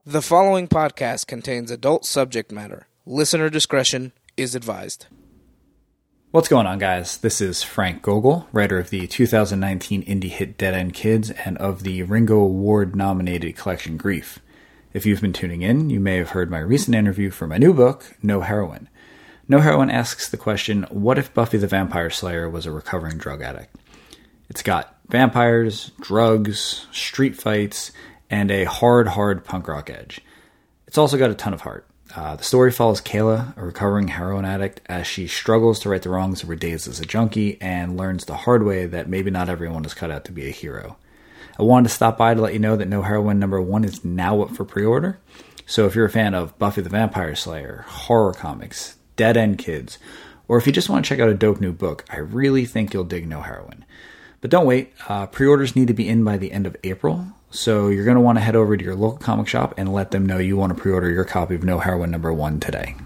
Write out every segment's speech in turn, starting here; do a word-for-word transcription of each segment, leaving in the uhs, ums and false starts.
The following podcast contains adult subject matter. Listener discretion is advised. What's going on, guys? This is Frank Gogol, writer of the two thousand nineteen indie hit Dead End Kids and of the Ringo Award-nominated collection Grief. If you've been tuning in, you may have heard my recent interview for my new book, No Heroine. No Heroine asks the question, what if Buffy the Vampire Slayer was a recovering drug addict? It's got vampires, drugs, street fights, and a hard, hard punk rock edge. It's also got a ton of heart. Uh, the story follows Kayla, a recovering heroin addict, as she struggles to right the wrongs of her days as a junkie and learns the hard way that maybe not everyone is cut out to be a hero. I wanted to stop by to let you know that No Heroine number one is now up for pre-order. So if you're a fan of Buffy the Vampire Slayer, horror comics, Dead End Kids, or if you just want to check out a dope new book, I really think you'll dig No Heroine. But don't wait, uh, pre-orders need to be in by the end of April, so you're going to want to head over to your local comic shop and let them know you want to pre-order your copy of No Heroine number one today.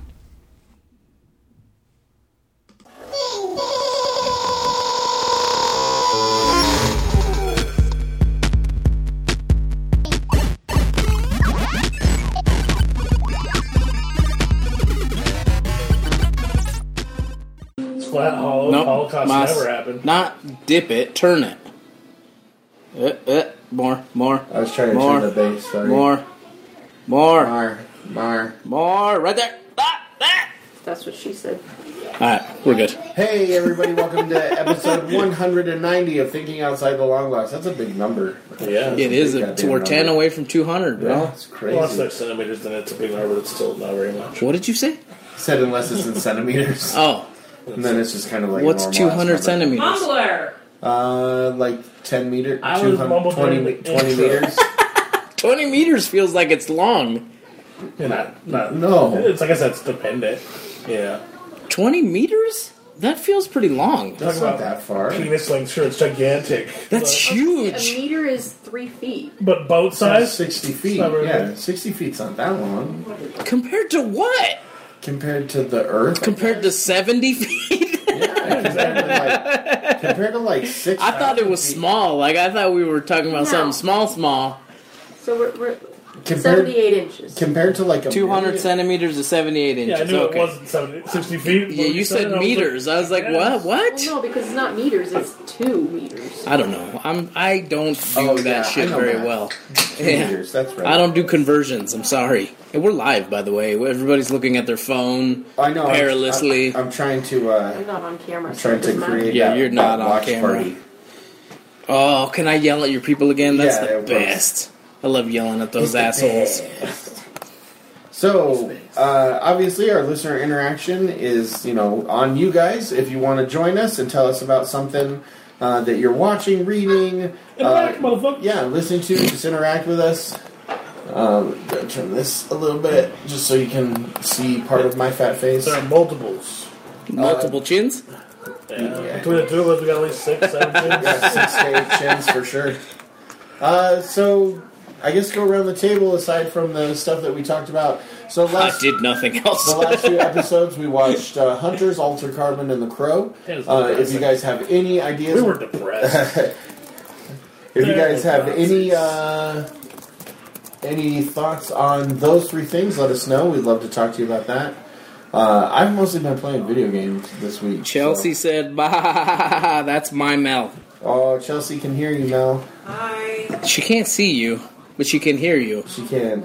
Flat, hollow, Nope. Holocaust Mas- never happened. Not dip it, turn it. Uh, uh, more, more. I was trying to more, turn the bass, sorry. More, more, Mar, Mar. more. Right there. Ah, ah. That's what she said. All right, we're good. Hey, everybody, welcome to episode one hundred ninety of Thinking Outside the Long Box. That's a big number. Yeah. It is. big A, goddamn we're ten number. away from two hundred, bro. Yeah, it's crazy. Well, it's like centimeters, then it's a big number, but it's still not very much. What did you say? Said unless it's in centimeters. Oh, And then it's just kind of like what's a two normal hundred ass number. centimeters? Mumbler! Uh, like ten meters. I was mumbled twenty, during the twenty intro. meters. twenty meters feels like it's long. Yeah, not, not, No. It's like I said, it's dependent. Yeah. twenty meters? That feels pretty long. That's Talk not about that far. Penis length, sure, it's gigantic. That's but, A huge. meter is three feet. but boat Size size? sixty feet. not very Yeah, big. sixty feet's not that long Compared to what? compared to the Earth. Compared to seventy feet? Yeah, compared to like compared to like six. I thought it was feet. small. Like, I thought we were talking about No. something small, small. So we're, we're Compared, seventy-eight inches. compared to like a two hundred million- centimeters to seventy-eight inches. Yeah, I knew okay. it wasn't seventy, sixty feet. Yeah, What you said I was like, meters. I was like, yeah. what? What? Well, no, because it's not meters, it's two meters. I don't know. I'm. I don't do Oh, that yeah, shit I know very that. well. Two Yeah. meters, that's right. I don't do conversions. I'm sorry. And we're live, by the way. Everybody's looking at their phone I know. I'm- perilously. I'm, I'm trying to. Uh, I'm not on camera, I'm so trying it to doesn't matter. create. Yeah, that, you're not that on watch camera. Party. Oh, can I yell at your people again? That's Yeah, the of course. best. I love yelling at those assholes. So, uh, obviously, our listener interaction is, you know, on you guys. If you want to join us and tell us about something uh, that you're watching, reading, Interact, uh, motherfucker. yeah, listening to, just interact with us. Um, gotta turn this a little bit just so you can see part of my fat face. There are multiples. Multiple chins? Yeah. Yeah. Between the two of us, we got at least six, seven kids. Yeah, six to eight chins for sure. Uh, so, I guess go around the table aside from the stuff that we talked about. So I last, did nothing else. the last few episodes we watched uh, Hunters, Alter Carbon, and The Crow. It was Uh, if depressing. you guys have any ideas, We were depressed. if you guys have Yeah, any uh, any thoughts on those three things, let us know. We'd love to talk to you about that. Uh, I've mostly been playing video games this week. Chelsea so- said, bah, that's my Mel. Oh, Chelsea can hear you now. Hi. She can't see you, but she can hear you. She can.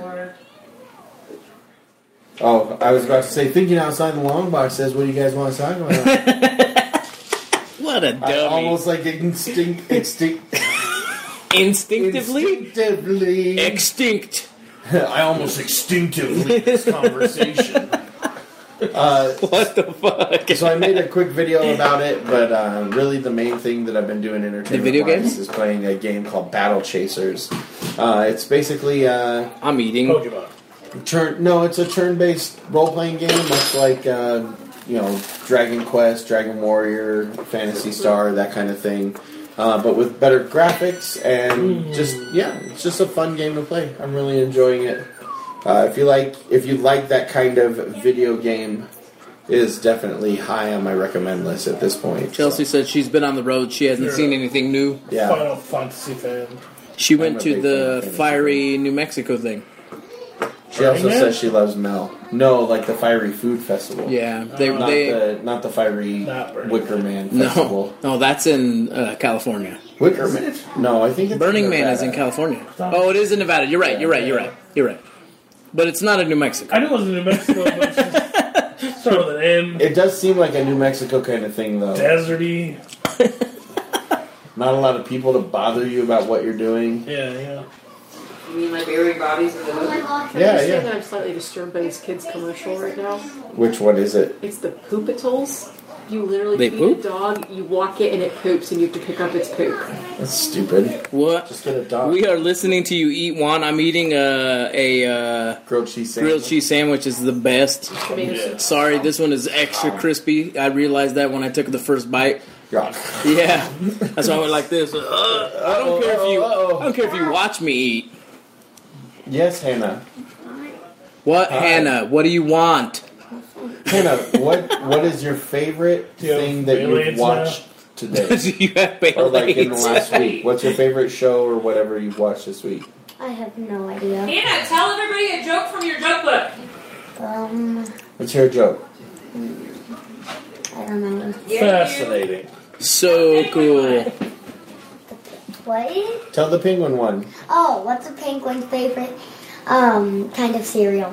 Oh, I was about to say, thinking outside the long box says, what do you guys want to talk about? What a dummy. I almost like instinct, instinct, Instinctively? instinctively. Extinct. I almost instinctively this conversation. Uh, What the fuck? so I made a quick video about it, but uh, really the main thing that I've been doing entertainment The video wise game? is playing a game called Battle Chasers. Uh, it's basically uh, I'm eating. Pokemon. turn. No, it's a turn-based role-playing game, much like uh, you know Dragon Quest, Dragon Warrior, Phantasy Star, that kind of thing. Uh, but with better graphics and just yeah, it's just a fun game to play. I'm really enjoying it. Uh, if you like, if you like that kind of video game, it is definitely high on my recommend list at this point. Chelsea so, said she's been on the road. She hasn't Sure. seen anything new. yeah, Final Fantasy fan. She went I'm a to big the fan of fiery New Mexico thing. She also Burning Man? says she loves Mel. No, like the Fiery Food Festival. Yeah, they Uh, Not they the not the Fiery Not Burning Wicker Man Festival. no no that's in uh, California. Wicker Man? No, I think it's Burning in Man is in Nevada. California. Oh, it is in Nevada. You're right. You're right. You're right. You're right. But it's not in New Mexico. I knew it was in New Mexico, but it's just start with an N. It does seem like a New Mexico kind of thing, though. Deserty. Not a lot of people to bother you about what you're doing. Yeah, yeah. You mean like burying bodies in the Oh my oven? gosh. Yeah, I'm just saying yeah. that I'm slightly disturbed by this kid's commercial right now. Which one is it? It's the Poopitals. You literally They feed poop? a dog, you walk it, and it poops, and you have to pick up its poop. That's stupid. What? Just get a dog. We are listening to you eat one. I'm eating a a uh, Grilled cheese sandwich. grilled cheese sandwich. Is the best. Tomato Yeah. soup. Sorry, this one is extra crispy. I realized that when I took the first bite. God. Yeah, that's why I went like this. Uh, I don't care if you. Uh-oh. I don't care if you watch me eat. Yes, Hannah. What, Hi. Hannah? What do you want? Hannah, what what is your favorite Do you have thing that Beyblades you've watched today? Do you have Or like in the Beyblades? last week? What's your favorite show or whatever you've watched this week? I have no idea. Hannah, tell everybody a joke from your joke book. Um, Let's hear a joke. I don't know. Fascinating. So cool. What? Tell the penguin one. Oh, what's a penguin's favorite um kind of cereal?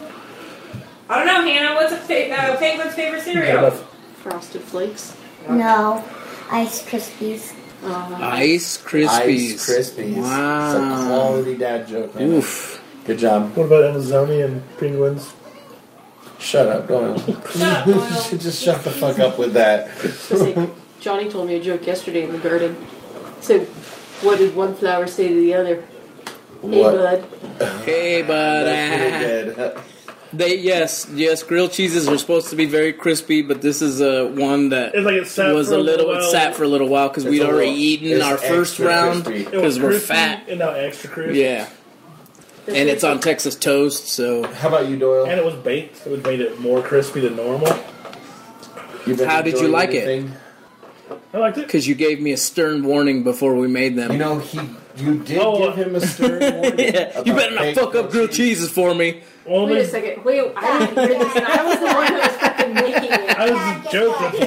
I don't know, Hannah. What's a fa- uh, penguin's favorite cereal? Frosted Flakes. No, Ice Krispies. Uh, Ice Krispies. Ice Krispies. It's a Wow. quality dad joke. Hannah. Oof. Good job. What about Amazonian penguins? Shut up, Doyle. Shut up, You Doyle. should just shut the fuck up with that. so say, Johnny told me a joke yesterday in the garden. So, what did one flower say to the other? Hey, What? bud. Hey, That's bud. pretty good. They yes, yes. Grilled cheeses are supposed to be very crispy, but this is uh, one that It's like it sat was for a little. while. It sat for a little while because It's we'd a already little- eaten it's our first extra round crispy. It was because we're crispy fat. and now extra crispy. Yeah, and it's on Texas toast, so How about you, Doyle? And it was baked. It made it more crispy than normal. You been How did you enjoying like it? anything? I liked it. because you gave me a stern warning before we made them. You know, he you did Oh, give him a stern warning. yeah, you about better not fake fuck up grilled cheeses for me. Only Wait a second. Wait, I didn't hear this, and I was the one who was fucking making it. I was a joke. That's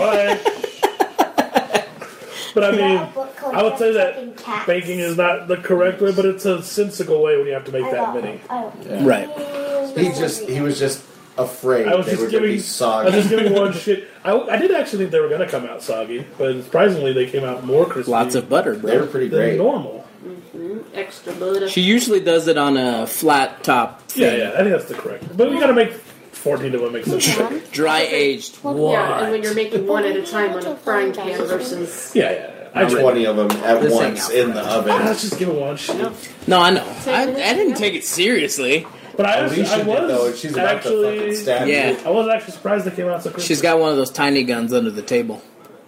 why. But I mean, I would say that baking is not the correct way, but it's a sensical way when you have to make that many. Yeah. Right. He just he was just afraid I was they just were going to giving, be I soggy. was just giving one shit. I, I did actually think they were going to come out soggy, but surprisingly they came out more crispy. Lots of butter, They were bro. pretty than great. normal. Extra butter. She usually does it on a flat top, Yeah, yeah, I think that's the correct. But we got to make fourteen of them. Make sense. dry aged. Yeah, and when you're making one at a time on a frying pan versus. Yeah, yeah. I just, twenty of them at This ain't once out in the oven. let's just give it one shit. No, I know. I, I didn't take it seriously. But I, actually, Alicia I did though, and was she's about to actually, fucking stab Yeah. you. I was actually surprised they came out so quickly. She's got one of those tiny guns under the table.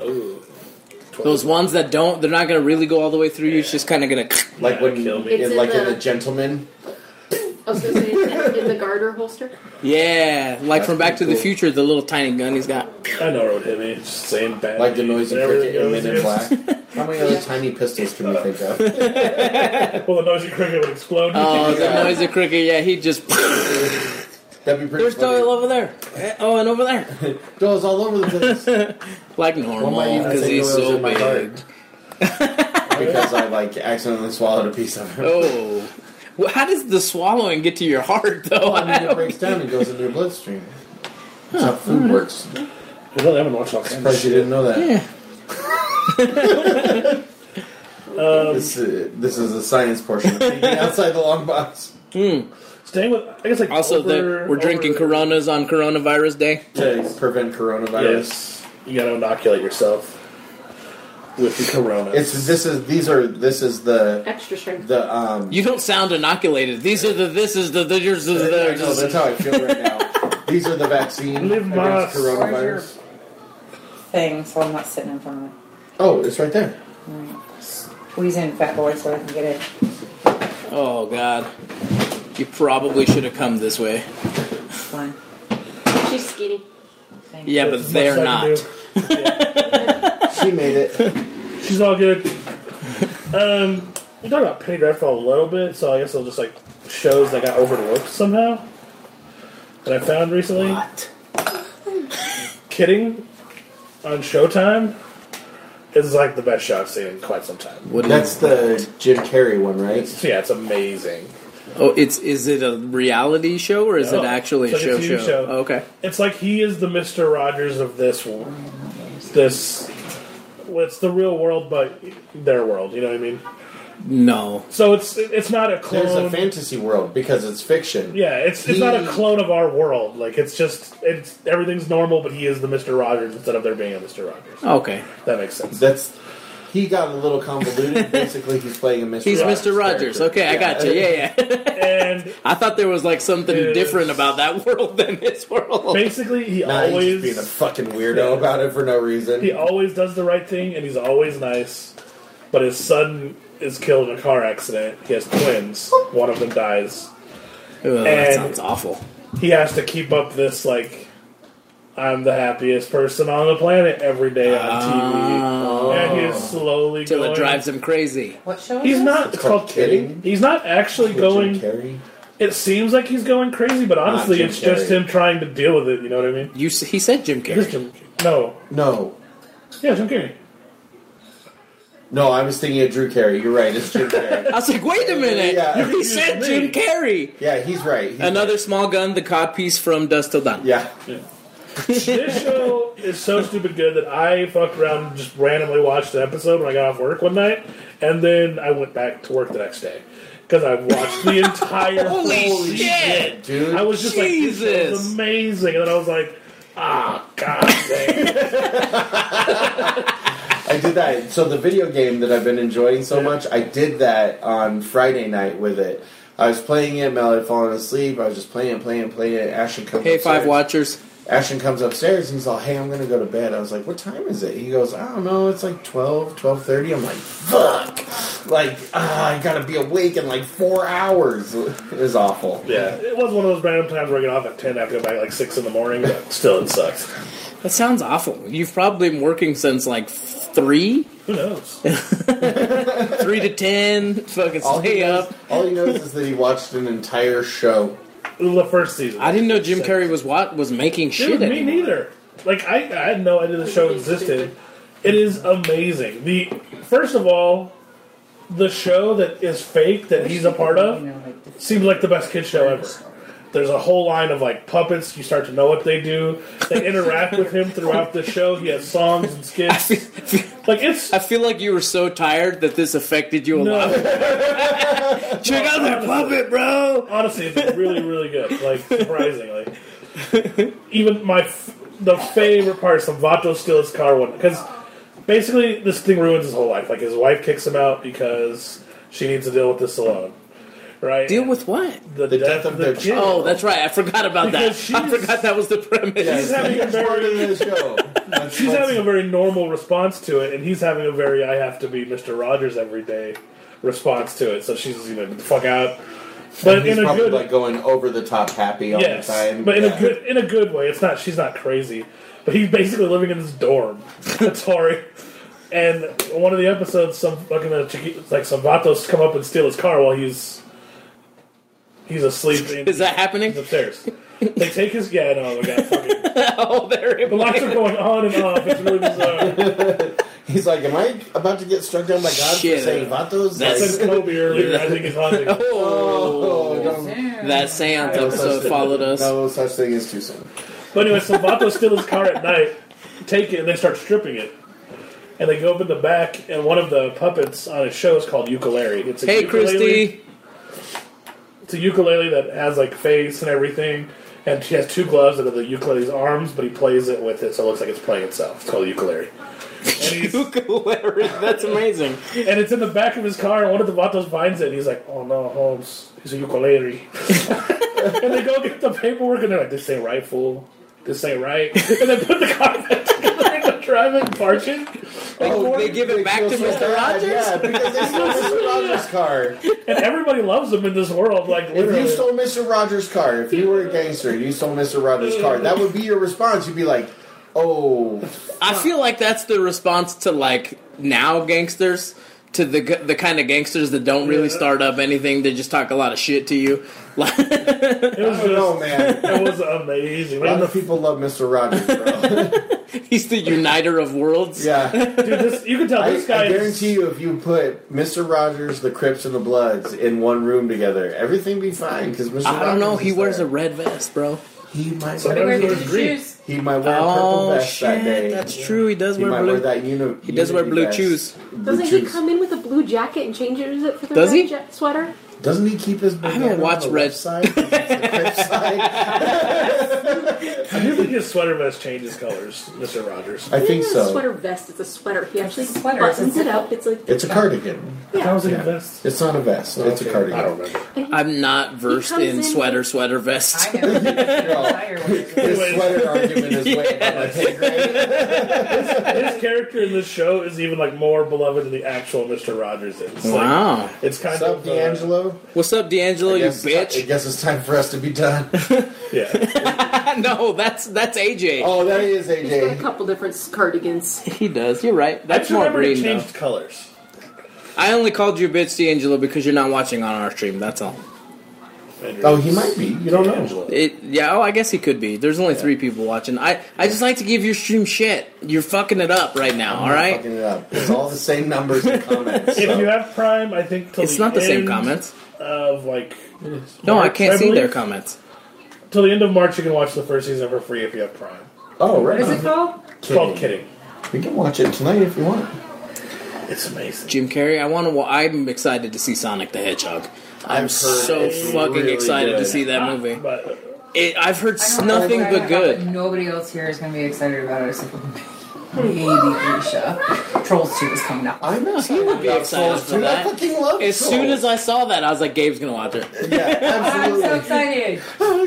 Those ones that don't, they're not going to really go all the way through you. It's just kind of going to. Like when Kill me. It's in, in like in the- the Gentleman. I was going to say, in, in the garter holster. Yeah, like That's from Back to pretty the cool. Future, the little tiny gun he's got. I know it would hit me. Just saying bad. Like the noisy Whenever cricket it in goes Men in against- Black. How many other tiny pistols can we think of? Well, the noisy cricket would explode. Oh, the noisy cricket, yeah, he just. That'd be pretty There's funny. Doyle over there. Eh, Oh, and over there. Doyle's all over the place. Like One normal, might even because say he's Doyle's so in my big. heart. Because I like accidentally swallowed a piece of him. Oh. Well, how does the swallowing get to your heart, though? Oh, I mean, it breaks down and goes into your bloodstream. That's how food works. I really haven't watched all kinds of Surprised you shit. didn't know that. Yeah. This, uh, this is the science portion of thinking outside the long box. Mm. Staying with, I guess like Also, over, that we're drinking over- Coronas on Coronavirus Day. To prevent coronavirus. Yes, you got to inoculate yourself with the corona. It's this is these are this is the Extra strength. the um. You don't sound inoculated. These are the. This is the. the yours is I the. know, that's how I feel right now. These are the vaccine Live against Moss. coronavirus. thing, so I'm not sitting in front of it. Oh, it's right there. Squeeze in, fat boy, so I can get it. Oh God. You probably should have come this way. It's fine. She's skinny. Thank Yeah, you. but That's they're much I not. can do. She made it. She's all good. Um, we talked about Penny Dreadful a little bit, so I guess I'll just like shows that got overlooked somehow. that I found recently. What? Kidding on Showtime is like the best show I've seen in quite some time. What That's the Jim Carrey one, right? It's, yeah, it's amazing. Oh, it's is it a reality show or is No, it actually a it's like show a T V show? show. Oh, okay. It's like he is the Mister Rogers of this this. Well, it's the real world, but their world. You know what I mean? No. So it's it's not a clone. There's a fantasy world because it's fiction. Yeah, it's it's He- not a clone of our world. Like it's just it's everything's normal, but he is the Mister Rogers instead of there being a Mister Rogers. Okay. That makes sense. That's he got a little convoluted. Basically, he's playing a Mister He's Rogers Mister Rogers. character. Okay, I got you. Yeah, yeah. And I thought there was like something Is- different about that world than his world. basically, he Nah, he's always just being a fucking weirdo about it for no reason. he always does the right thing, and he's always nice. But his son is killed in a car accident. He has twins. One of them dies. Ugh, that And- sounds awful. He has to keep up this like I'm the happiest person on the planet every day on T Oh. V, and he is slowly Till going. it drives him crazy. What show is He's this? not. It's It's called called Kidding. Kidding. He's not actually With going. Jim Carrey. It seems like he's going crazy, but honestly, Jim it's just Carrey. him trying to deal with it. You know what I mean? You, s- he said Jim It is Carrey. Jim. No. No, Yeah, Jim Carrey. no, I was thinking of Drew Carey. You're right. It's Jim Carrey. I was like, wait a minute. Yeah. He said Jim Carrey. Yeah, he's right. He's Another small gun, the cod piece from Dust Till Dawn. Yeah. This show is so stupid good that I fucked around and just randomly watched an episode when I got off work one night, and then I went back to work the next day because I watched the entire. Holy shit. Dude. I was just like, this show is Jesus. amazing, and then I was like, ah, god dang. I did that. So the video game that I've been enjoying so much, I did that on Friday night with it. I was playing it, Mel had fallen asleep. I was just playing, playing, playing it. Ashton comes Hey, upstairs. five watchers. Ashton comes upstairs and he's all, hey, I'm going to go to bed. I was like, what time is it? He goes, I don't know. It's like twelve, twelve thirty. I'm like, fuck. Like, ah, I got to be awake in like four hours. It was awful. Yeah, it was one of those random times where I get off at ten, I have to go back at like six in the morning, but still, it sucks. That sounds awful. You've probably been working since like three? Who knows? Three to ten. Fucking All he, stay knows, up. all he knows is that he watched an entire show. The first season. I didn't know Jim Carrey was what was making shit Dude, me anymore. neither. Like I, I had no idea the show existed. It is amazing. The first of all, the show that is fake that he's a part You of know, like, seems like the best kid show ever. There's a whole line of like puppets. You start to know what they do. They interact with him throughout the show. He has songs and skits. Like it's I feel like you were so tired that this affected you a no. lot. Check out that puppet, bro. Honestly, it's really, really good. Like, surprisingly. Even my, f- the favorite part is Vato steals his car one. Because basically, this thing ruins his whole life. Like, his wife kicks him out because she needs to deal with this alone. Right? Deal with what? the, The death, death of of the their kid. Oh, that's right. I forgot about Because that. I she's- forgot that was the premise. She's having a That's part of very, the show. That's- she's that's- having a very normal response to it, and he's having a very I have to be Mister Rogers every day response to it. So she's, you know, get the fuck out. But He's in a probably good like going over the top happy all yes, the time. but in Yeah. a good in a good way. It's not she's not crazy, but he's basically living in this dorm. That's Tori. And one of the episodes, some fucking uh, chiqui- like some vatos come up and steal his car while he's he's asleep. In, Is that happening? he's upstairs? They take his yeah no we got fucking Oh, there it the lights are going on and off. It's really bizarre. He's like, am I about to get struck down by God Shit. for saying vatos? That's- I Like, said Kobe earlier. I think it's haunting. oh, Oh, don't- that seance no such episode thing- followed us. No such thing as too soon. But anyway, so vatos steal his car at night, take it, and they start stripping it. And they go up in the back, and one of the puppets on his show is called Ukulele. It's a Hey, ukulele. Christy. It's a ukulele that has like face and everything, and she has two gloves that are the ukulele's arms, but he plays it with it, so it looks like it's playing itself. It's called a ukulele. And, he's, Ukulele. That's amazing. and it's in the back of his car, and one of the vatos finds it, and he's like, "Oh no, Holmes, he's a ukulele." And they go get the paperwork, and they're like, "This ain't right, fool. This ain't right." And they put the car back together and go drive it and park it. Oh, they give it They back feel to so Mister bad, Rogers? Yeah, because they stole Mister Rogers' car. And everybody loves him in this world. Like, If literally. you stole Mister Rogers' car, if you were a gangster and you stole Mister Rogers' car, that would be your response. You'd be like, oh, I feel like that's the response to like now gangsters. to the g- the kind of gangsters that don't really start up anything. They just talk a lot of shit to you. It was I don't know, man. It was amazing. A lot Like, of people love Mister Rogers, bro. He's the uniter of worlds. Yeah. dude, this, you can tell I, this guy I is- guarantee you, if you put Mister Rogers, the Crips, and the Bloods in one room together, everything be fine. Because Mister I don't know. Rogers He is wears there. a red vest, bro. He might Sometimes wear, Wear he wears blue green. shoes. he might wear a purple Oh vest that shit! day. That's true. He does He wear might blue. wear that uni- He does wear Unity blue vest. shoes. Blue Doesn't he shoes. come in with a blue jacket and changes it for the Does red he? ja- sweater? Doesn't he keep his bandana haven't watched on the Red- left side? 'Cause it's the Crip side. I do think his sweater vest changes colors, Mister Rogers. I think It's a so. sweater vest. It's a sweater. He actually a sweater. buttons It's it a- up. It's like It's a cardigan. How was it Yeah. a vest? It's not a vest. It's a Okay, cardigan. I don't remember. I'm not versed comes in in sweater with- sweater vests. I know. No. Entire way. His sweater argument is way above my pay grade. His character in this show is even like more beloved than the actual Mister Rogers is. Like, Wow. it's kind What's up, of uh, D'Angelo? What's up, D'Angelo? I You guess it's ti- I bitch. guess it's time for us to be done. Yeah, No, that's that's A J. Oh, that is he's got a A J. couple different cardigans. He does. You're right. I That's just more remember it green though. changed colors. I only called you a bitch, D'Angelo, because you're not watching on our stream. That's all. Oh, he might be. You don't know. Angelo. It, yeah. Oh, I guess he could be. There's only three people watching. I I just like to give your stream shit. You're fucking it up right now. All right. Fucking it up. It's all the same numbers and comments. If so. you have Prime, I think till It's not the same end comments. Of like, No, I March, can't see believe. their comments. Till the end of March, you can watch the first season for free if you have Prime. Oh, What right. is it called? It's called Kidding. We can watch it tonight if you want. It's amazing. Jim Carrey. I want to. I'm excited to see Sonic the Hedgehog. I'm I've heard so it's fucking really excited to good. see that movie. But It, I've heard I don't know nothing if I'm but excited about it, good. Nobody else here is going to be excited about it except for maybe Alicia. Trolls two is coming out. I'm not He would be about excited Trolls for two. that. I fucking love As Trolls. soon as I saw that, I was like, Gabe's gonna watch it. Yeah, I'm so absolutely.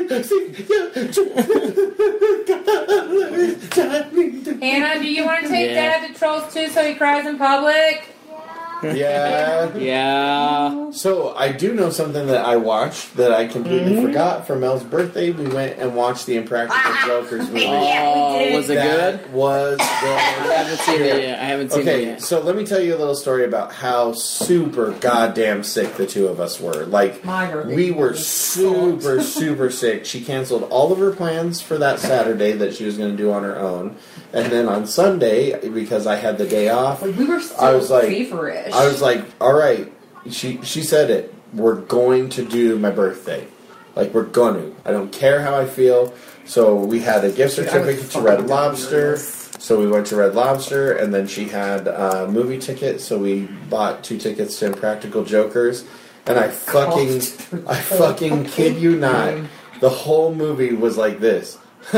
excited. Hannah, do you want to take Yeah. Dad to Trolls two so he cries in public? Yeah. Yeah. So I do know something that I watched that I completely Mm-hmm. forgot. For Mel's birthday, we went and watched the Impractical Jokers movie. Oh, was it good? That was I the haven't seen it yet. I haven't seen it Okay, yet. so let me tell you a little story about how super goddamn sick the two of us were. Like, My birthday we were was super, super sick. She canceled all of her plans for that Saturday that she was going to do on her own. And then on Sunday, because I had the day off, Like, we were still I was like- feverish. I was like, all right. She, she said it. We're going to do my birthday. Like, we're going to. I don't care how I feel. So we had a gift Dude, I would certificate to fucking Red do Lobster. this. So we went to Red Lobster, and then she had a movie ticket, so we bought two tickets to Impractical Jokers. And I fucking, I fucking kid you not, the whole movie was like this.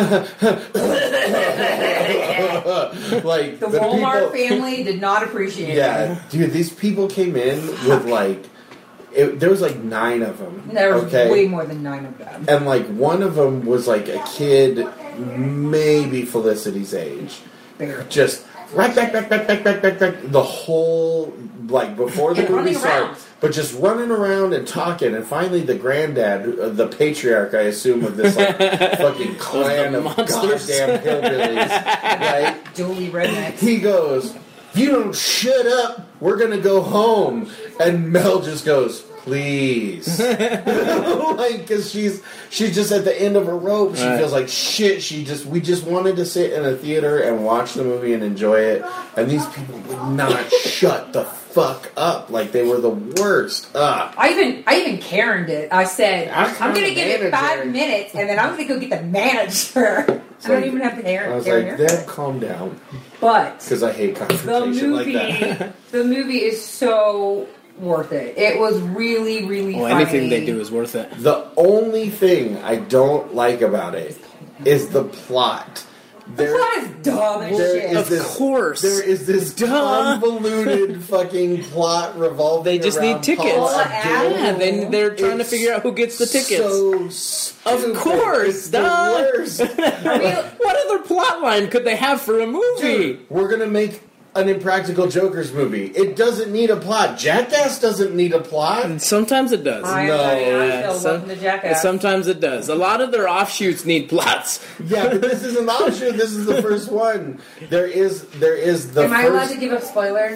Like the, Walmart people, family did not appreciate it. yeah, dude, these people came in with like, it, there was like nine of them. There was okay? way more than nine of them. And like one of them was like a kid, maybe Felicity's age. Barely. Just right back, back, back, back, back, back, back. The whole like before the And movie running started, around. but just running around and talking. And finally, the granddad, uh, the patriarch, I assume, of this like fucking clan of monsters. goddamn hillbillies, right? Dually rednecks. He goes, "If you don't shut up, we're gonna go home." And Mel just goes, "Please," like because she's she's just at the end of her rope. She Right. feels like shit. She just we just wanted to sit in a theater and watch the movie and enjoy it, and these people would not shut the fuck up. Like they were the worst. Ugh. I even I even Karen'd it. I said, I'm I'm the gonna give it manager. five minutes and then I'm gonna go get the manager. I don't like- even have the hair. I was hair like, hair. Deb, calm down, But because I hate the confrontation like movie that. the movie is so worth it. It was really, really Well, funny. anything they do is worth it. The only thing I don't like about it is the plot. The There- plot is dumb as there shit. is Of this- course. There is this Duh. convoluted fucking plot revolving. They just around need tickets. Paula Abdul. Yeah, they, they're trying to It's figure out who gets the tickets. So stupid. Of course, It's the duh. worst. What other plot line could they have for a movie? Dude, we're gonna make an Impractical Jokers movie. It doesn't need a plot. Jackass doesn't need a plot. And sometimes it does. I am No, Johnny Yeah, Knoxville, some- welcome to Jackass. sometimes it does. A lot of their offshoots need plots. Yeah, but this isn't the option. This is the first one. There is there is the Am I first. allowed to give a spoiler?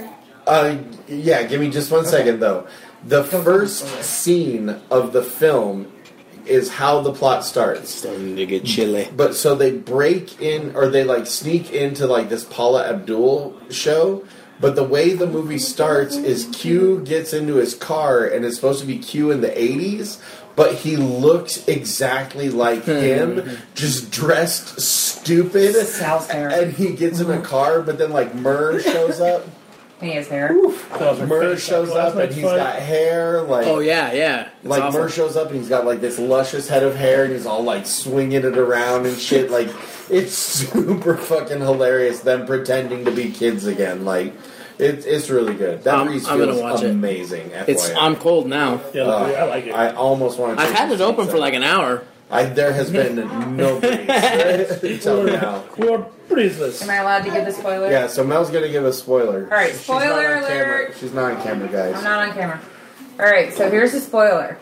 Uh, yeah, give me just one Okay. second, though. The Go, go, first go, go. scene of the film is how the plot starts. Starting to get chilly. But so they break in, or they like sneak into like this Paula Abdul show. But the way the movie starts is Q gets into his car, and it's supposed to be Q in the eighties, but he looks exactly like him, just dressed stupid. Sal's hair. And he gets in a car, but then like Murr shows up. And he has hair. That was her Murr face. shows Last up, and night's he's fight. got hair like. Oh yeah, yeah. It's Like awful. Murr shows up and he's got like this luscious head of hair and he's all like swinging it around and shit. Like it's super fucking hilarious. Them pretending to be kids again. Like it, it's really good. That I'm- Reese I'm gonna feels watch it. amazing. It's F Y I. I'm cold now. Yeah, Uh, I like it. I almost want to. I've had it open for like an hour. I, there has been no breeze until now. we were pretty this. Am I allowed to give the spoiler? Yeah, so Mel's gonna give a spoiler. All right, She's not spoiler on camera. alert. She's not on camera, guys. I'm not on camera. All right, so here's the spoiler.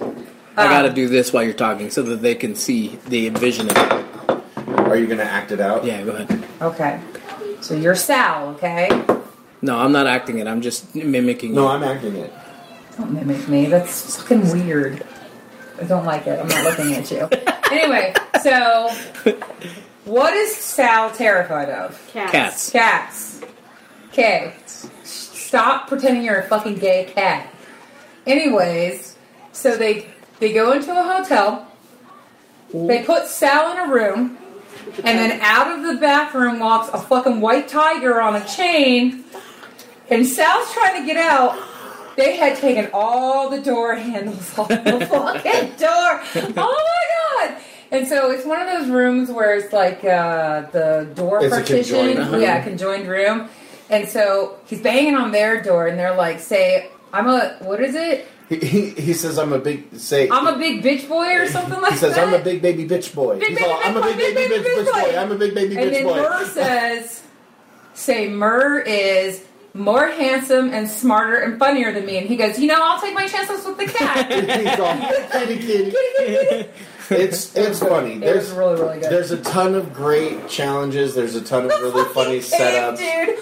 I Um, gotta do this while you're talking so that they can see the envision of it. Are you gonna act it out? Yeah, go ahead. Okay. So you're Sal, okay? No, I'm not acting it. I'm just mimicking. No, you. I'm acting it. Don't mimic me. That's fucking weird. I don't like it. I'm not looking at you. Anyway, so what is Sal terrified of? Cats. Cats. Cats. Okay. Stop pretending you're a fucking gay cat. Anyways, so they they go into a hotel. They put Sal in a room, and then out of the bathroom walks a fucking white tiger on a chain. And Sal's trying to get out. They had taken all the door handles off the fucking door. Oh my god! And so it's one of those rooms where it's like uh, the door It's a partition. conjoined room. Yeah, conjoined room. And so he's banging on their door, and they're like, "Say, I'm a what is it? He, he, he says I'm a big say. I'm a big bitch boy or something like He says that." I'm a big baby bitch boy. Big He's baby all, I'm a bitch big boy, baby big bitch, baby bitch bitch boy. boy. I'm a big baby And bitch then boy. Murr says, "Say Murr is more handsome and smarter and funnier than me." And he goes, "You know, I'll take my chances with the cat." He's all kitty kitty. Kitty, kitty, kitty. It's it's funny. It There's was really, really good. there's a ton of great challenges. There's a ton of really funny Fucking cave, setups. dude.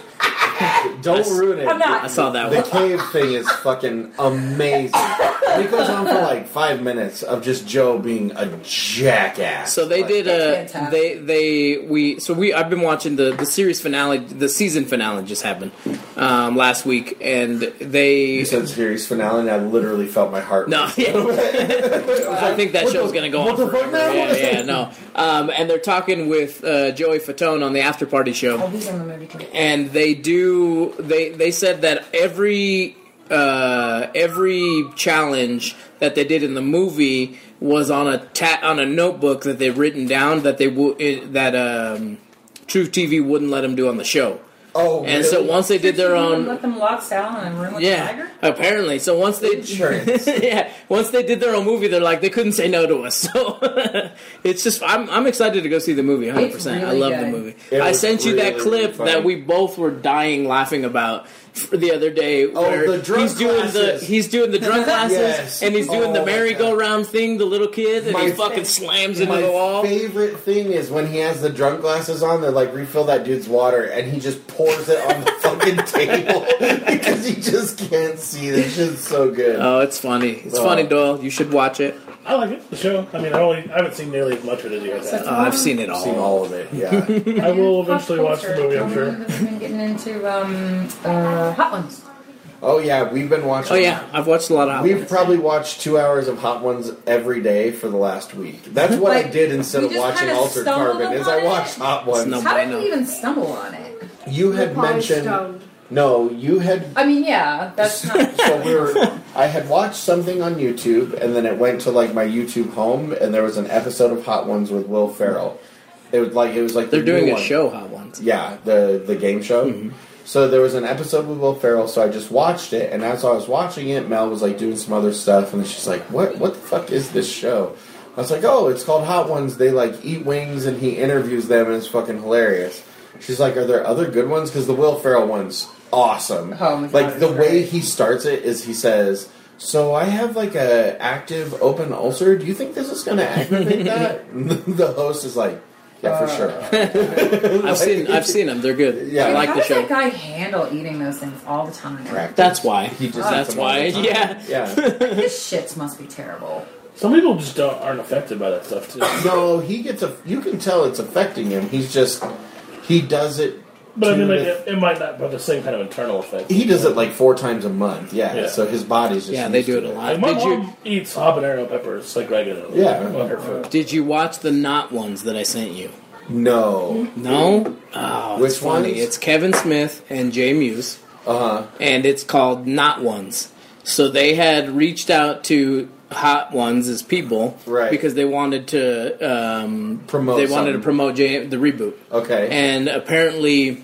Don't ruin it. I'm not. I saw that The one. cave thing is fucking amazing. And it goes on for like five minutes of just Joe being a jackass. So they Like, did It's a fantastic. they they we so we I've been watching the the series finale, the season finale just happened um, last week, and they You said series finale, and I literally felt my heart. no race. yeah. I think that What show's the- gonna go what on the fuck, forever. man? Yeah, yeah, no. Um, and they're talking with uh, Joey Fatone on the After Party show. Oh, he's in the movie too. And they do they they said that every uh, every challenge that they did in the movie was on a ta- on a notebook that they've written down that they would that um, Truth T V wouldn't let them do on the show. Oh, And so really? once they did their You own let them lock Sal in a room with a yeah, tiger? apparently. So once they Insurance. yeah, once they did their own movie, they're like they couldn't say no to us. So it's just I'm I'm excited to go see the movie. one hundred percent. I really love good. the movie. It I was sent you that really, clip really funny. that we both were dying laughing about for the other day. Oh, Where the drunk he's doing glasses. the he's doing the drunk glasses Yes. and he's doing Oh, the my merry-go-round thing, the little kid, and My he fucking slams into My the wall. favorite thing is when he has the drunk glasses on. They're like, refill that dude's water, and he just pours it on the fucking table because he just can't see. This shit's so good. Oh, it's funny. It's Oh. funny, Doyle. You should watch it. I like it. The show. I mean, I only I haven't seen nearly as much of it as you guys have. Uh, I've seen it I've all. seen all of it. Yeah. I will eventually watch the movie. I'm sure. We've been getting into um, uh, Hot Ones. Oh yeah, we've been watching. Oh yeah, I've watched a lot of. Hot We've Ones. probably watched two hours of Hot Ones every day for the last week. That's what I Like, did instead we of just watching kinda Altered stumbled Carbon. Is I upon it. watched Hot Ones. No. How I did know. we even stumble on it? You had Probably mentioned. stoned. No, you had. I mean, yeah, that's not. So we were. I had watched something on YouTube, and then it went to like my YouTube home, and there was an episode of Hot Ones with Will Ferrell. It was like it was like the They're doing new a one. show, Hot Ones. Yeah, the the game show. Mm-hmm. So there was an episode with Will Ferrell, so I just watched it, and as I was watching it, Mel was like doing some other stuff, and then she's like, "What? What the fuck is this show?" I was like, "Oh, it's called Hot Ones. They like eat wings, and he interviews them, and it's fucking hilarious." She's like, "Are there other good ones? Because the Will Ferrell one's awesome. Oh my God, like the it's way great. he starts it is he says." So I have like a active open ulcer. Do you think this is going to aggravate that? And the host is like, Yeah, for sure. I've seen I've seen them. They're good. Yeah. I like How the does that show. guy handle eating those things all the time? Practice. That's why. He just That's eats them all why. the time. Yeah. Yeah. His shits must be terrible. Some people just don't aren't affected by that stuff too. No, he gets a. You can tell it's affecting him. He's just. He does it. But I mean, like, to- it, it might not have the same kind of internal effect. He does it like four times a month. Yeah. Yeah. So his body's just. Yeah, they used do to it a lot. Like, my Did you- mom eats habanero peppers like regularly. Yeah. on her food. Did you watch the Not Ones that I sent you? No. No? Oh, Which it's funny. ones? It's Kevin Smith and Jay Muse, Uh huh. and it's called Not Ones. So they had reached out to Hot Ones as people, Right. Because they wanted to um, Promote They wanted to something. promote Jay, the reboot. Okay. And apparently,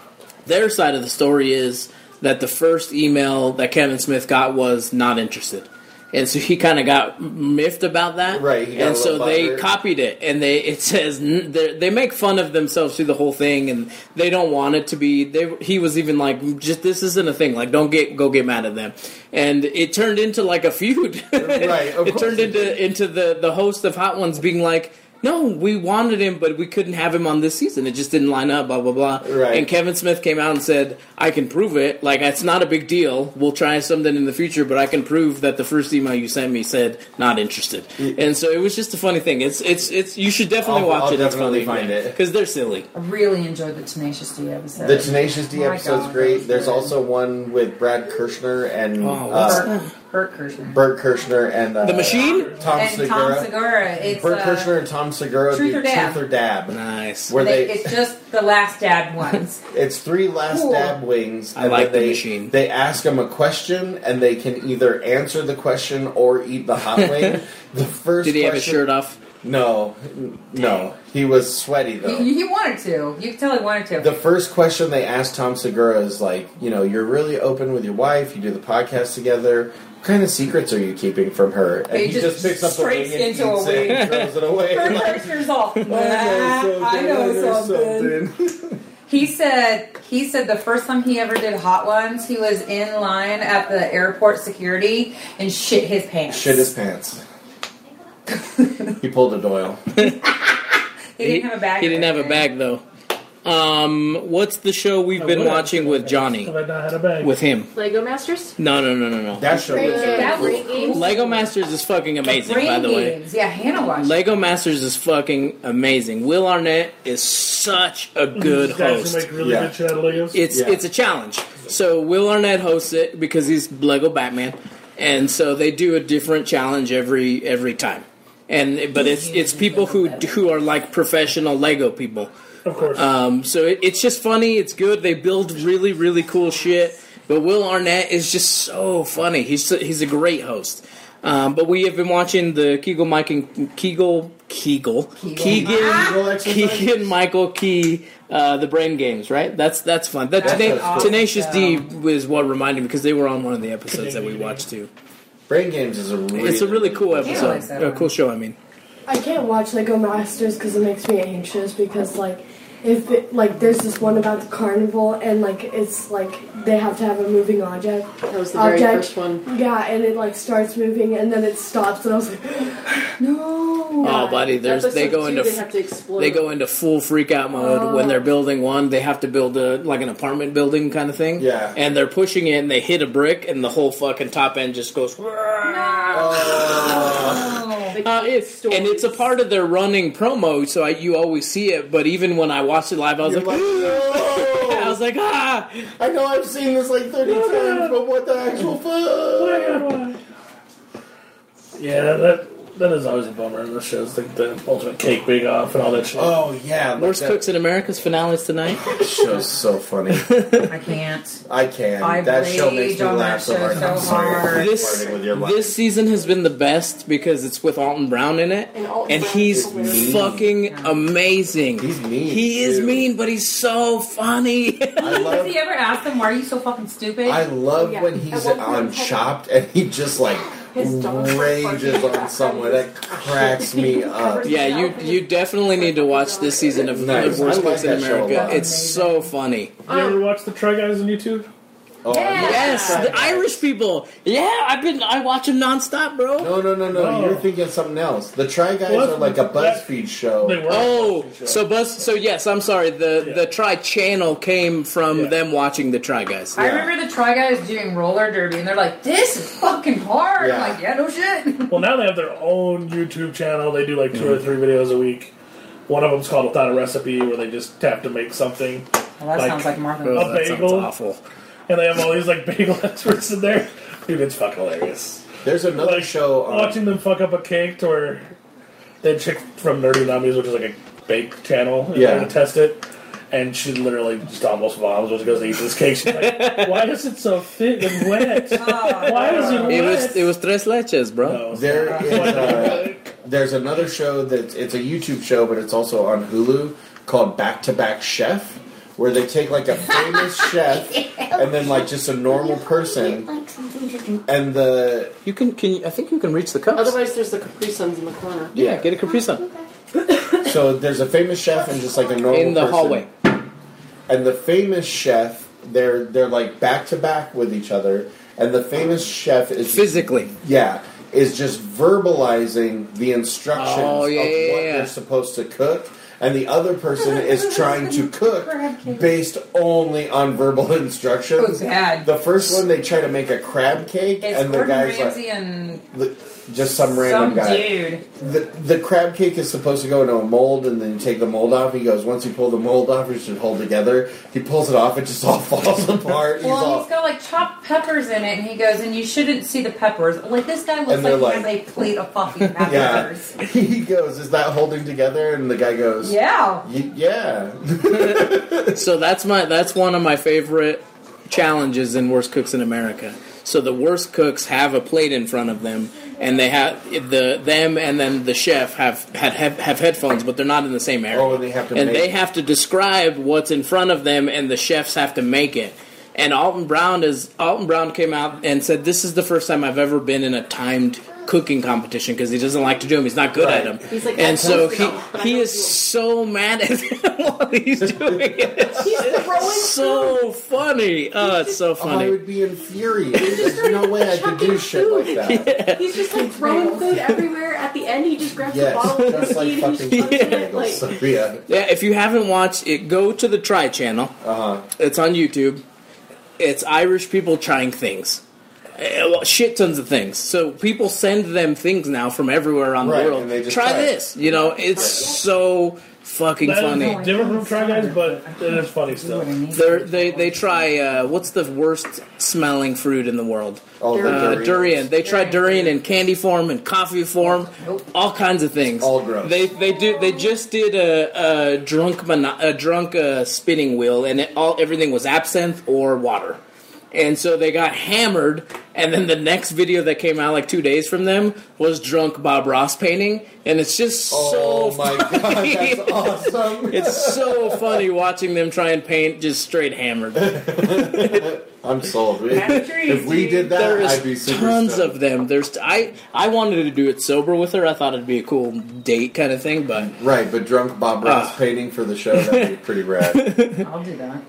their side of the story is that the first email that Kevin Smith got was not interested. And so he kind of got miffed about that, Right, he got And a so little they butthurt. copied it, and they it says n- they they make fun of themselves through the whole thing, and they don't want it to be. They he was even like, just this isn't a thing. Like, don't get go get mad at them, and it turned into like a feud. Right, of it course turned it into did. into the the host of Hot Ones being like, no, we wanted him, but we couldn't have him on this season. It just didn't line up, blah, blah, blah. Right. And Kevin Smith came out and said, I can prove it. Like, it's not a big deal. We'll try something in the future, but I can prove that the first email you sent me said not interested. And so it was just a funny thing. It's, it's, it's, you should definitely I'll- watch I'll it. definitely it's funny. find it. Because they're silly. I really enjoyed the Tenacious D episode. The Tenacious D My episode's God, great. that was There's good. also one with Brad Kirshner and Oh, what's uh, that? Bert Kirshner. Bert Kirshner and uh, The Machine? Tom and Segura. Tom Segura. It's Bert uh, Kirshner and Tom Segura Truth do or Dab. Truth or Dab. Nice. Where they, they, it's just the last dab ones. it's three last Cool. dab wings. I and like then The they, Machine. They ask him a question, and they can either answer the question or eat the hot wing. The first Did he have his question- shirt off? No, no. He was sweaty though. he, he wanted to. You could tell he wanted to. The first question they asked Tom Segura is like, you know, you're really open with your wife. You do the podcast together. What kind of secrets are you keeping from her? And He he, just just, picks up the wing straight and into a eats it wing. and throws it away. Bert Like, Kirshner's all, I know I know something. something. He said he said the first time he ever did Hot Ones, he was in line at the airport security and shit his pants. Shit his pants. He pulled a Doyle. He didn't have a bag. He or didn't have a anything. bag, though. Um, what's the show we've I been would've watching with Johnny? Have I not had a bag? With him? Lego Masters? No, no, no, no, no. That show was That was Brain games? Lego Masters is fucking amazing, Brain by the way. games. Yeah, Hannah watched. Lego Masters is fucking amazing. Will Arnett is such a good These guys who host. make really Yeah. good shit out of Legos. It's Yeah. it's a challenge. So Will Arnett hosts it because he's Lego Batman, and so they do a different challenge every every time. And but it's it's people who who are like professional Lego people. of course. Um, so it, it's just funny. It's good. They build really, really cool shit. But Will Arnett is just so funny. He's he's a great host. Um, but we have been watching the Kegel Mike and Kegel Kegel Kegel Keegan exercise? Keegan Michael Key uh, the brain games. Right. That's that's fun. That That's Tena- an awesome Tenacious show. D was what reminded me because they were on one of the episodes that we watched too. Brain Games is a really, It's a really cool likes episode. that A one. cool show. I mean. I can't watch Lego Masters because it makes me anxious because like if it, like there's this one about the carnival and like it's like they have to have a moving object. That was the very object. first one. Yeah, and it like starts moving and then it stops and I was like, no. Oh, buddy, there's they Episode go two, into they have to explode. they go into full freak out mode when they're building one. They have to build a like an apartment building kind of thing. Yeah. And they're pushing it and they hit a brick and the whole fucking top end just goes. Uh, it's, and it's a part of their running promo, so I, you always see it. But even when I watched it live, I was You're like, like, no! I was like, ah. I know I've seen this like thirty times, but what the actual fuck? yeah, that that is always a bummer in the shows. Like the ultimate cake bake off and all that shit. Oh yeah, like Worst that Cooks in America's finales tonight. show's so funny. I can't. I can. I that show makes rage me on laugh that so hard. show I'm so sorry. hard. This Parting with your life. this season has been the best because it's with Alton Brown in it, And Alton and Brown he's is hilarious. fucking amazing. He's mean, He is too. mean, but he's so funny. I Does love. he ever ask them, why are you so fucking stupid? I love Yeah. when he's At one point, on Chopped and he just like His dog rages on someone. That cracks me up. Yeah, you you definitely need to watch this season of, Nice. of Worst I like Cooks in that show a America. lot. It's so funny. You ever watch the Try Guys on YouTube? Oh, Yeah. Yes, the Irish people. Yeah, I've been. I watch them nonstop, bro. No, no, no, no. Oh. You're thinking of something else. The Try Guys What? are like a That- BuzzFeed show. They were Oh, a show. so Buzz. So yes, I'm sorry. The Yeah. the Try channel came from Yeah. them watching the Try Guys. I remember the Try Guys doing roller derby, and they're like, "This is fucking hard." Yeah. I'm like, "Yeah, no shit." Well, now they have their own YouTube channel. They do like two or three videos a week. One of them's called Without a Recipe, where they just have to make something. Well, that Like, sounds like Martha. Oh, A that sounds bagel. awful. And they have all these like bagel experts in there. Dude, it's fucking hilarious. There's another Like, show on. watching them fuck up a cake to where they had a chick from Nerdy Nummies, which is like a bake channel, and Yeah. yeah. to test it. And she literally just almost vomits when she goes to eat this cake. She's like, "Why is it so thick and wet? Why is it wet?" It was it was tres leches, bro. No, it's There not. is a, there's another show that it's a YouTube show, but it's also on Hulu called Back to Back Chef, where they take like a famous chef and then like just a normal person, Like something to do. and the You can can you, I think you can reach the cups. Otherwise, there's the Capri Suns in the corner. yeah, get a Capri Sun so there's a famous chef and just like a normal in the person. hallway. And the famous chef, they're they're like back to back with each other, and the famous chef is Physically. yeah, is just verbalizing the instructions Oh, yeah, of yeah, what yeah. they're supposed to cook, and the other person is trying to cook based only on verbal instructions. Oh, bad. The first one, they try to make a crab cake, It's and the Gordon guy's Ramsay like, and the- just some random some guy. dude. The, the crab cake is supposed to go into a mold, and then you take the mold off. He goes, once you pull the mold off, it should hold together. He pulls it off, it just all falls apart. He's Well, all, he's got like chopped peppers in it, and he goes, and you shouldn't see the peppers. Like this guy looks And they're like he like- has a plate of fucking yeah. peppers. He goes, is that holding together? And the guy goes, Yeah. "Y- yeah. So that's my that's one of my favorite challenges in Worst Cooks in America. So the worst cooks have a plate in front of them, and they have the them and then the chef have have, have, have headphones, but they're not in the same area. Oh, and they have to and make- they have to describe what's in front of them, and the chefs have to make it. And Alton Brown is Alton Brown came out and said, "This is the first time I've ever been in a timed cooking competition because he doesn't like to do them. He's not good Right. at them." He's like, and "I so told he you, but I he don't is do 'em." so mad at him while he's doing it. He's throwing So funny. Oh, it's so Oh, I funny. would be infuriated. There's no way I could do shit like that. He's just like throwing food everywhere. At the end, he just grabs Yes, a bottle of just like whiskey and fucking he's chucking it. bagels. Like, So, yeah. Yeah, if you haven't watched it, go to the Try channel. Uh-huh. It's on YouTube. It's Irish people trying things. Eh, well, shit tons of things. So people send them things now from everywhere around Right, the world. and they just Try try it. this. You know, it's so fucking That funny. is different from Try Guys, but it is funny still. They're, they they try uh, what's the worst smelling fruit in the world? Oh, the Uh, durians. durian. They try durian in candy form and coffee form, all kinds of things. All gross. They they do they just did a, a drunk mono- a drunk uh, spinning wheel, and it, all everything was absinthe or water. And so they got hammered, and then the next video that came out like two days from them was drunk Bob Ross painting, and it's just Oh so my god, funny. that's awesome. It's so funny watching them try and paint just straight hammered. I'm sold. We- That's true, if we dude. did that, There I'd be is super tons stoked. of them. There's I I wanted to do it sober with her. I thought it'd be a cool date kind of thing, but Right, but drunk Bob Ross Ah. painting for the show, that'd be pretty rad. I'll do that.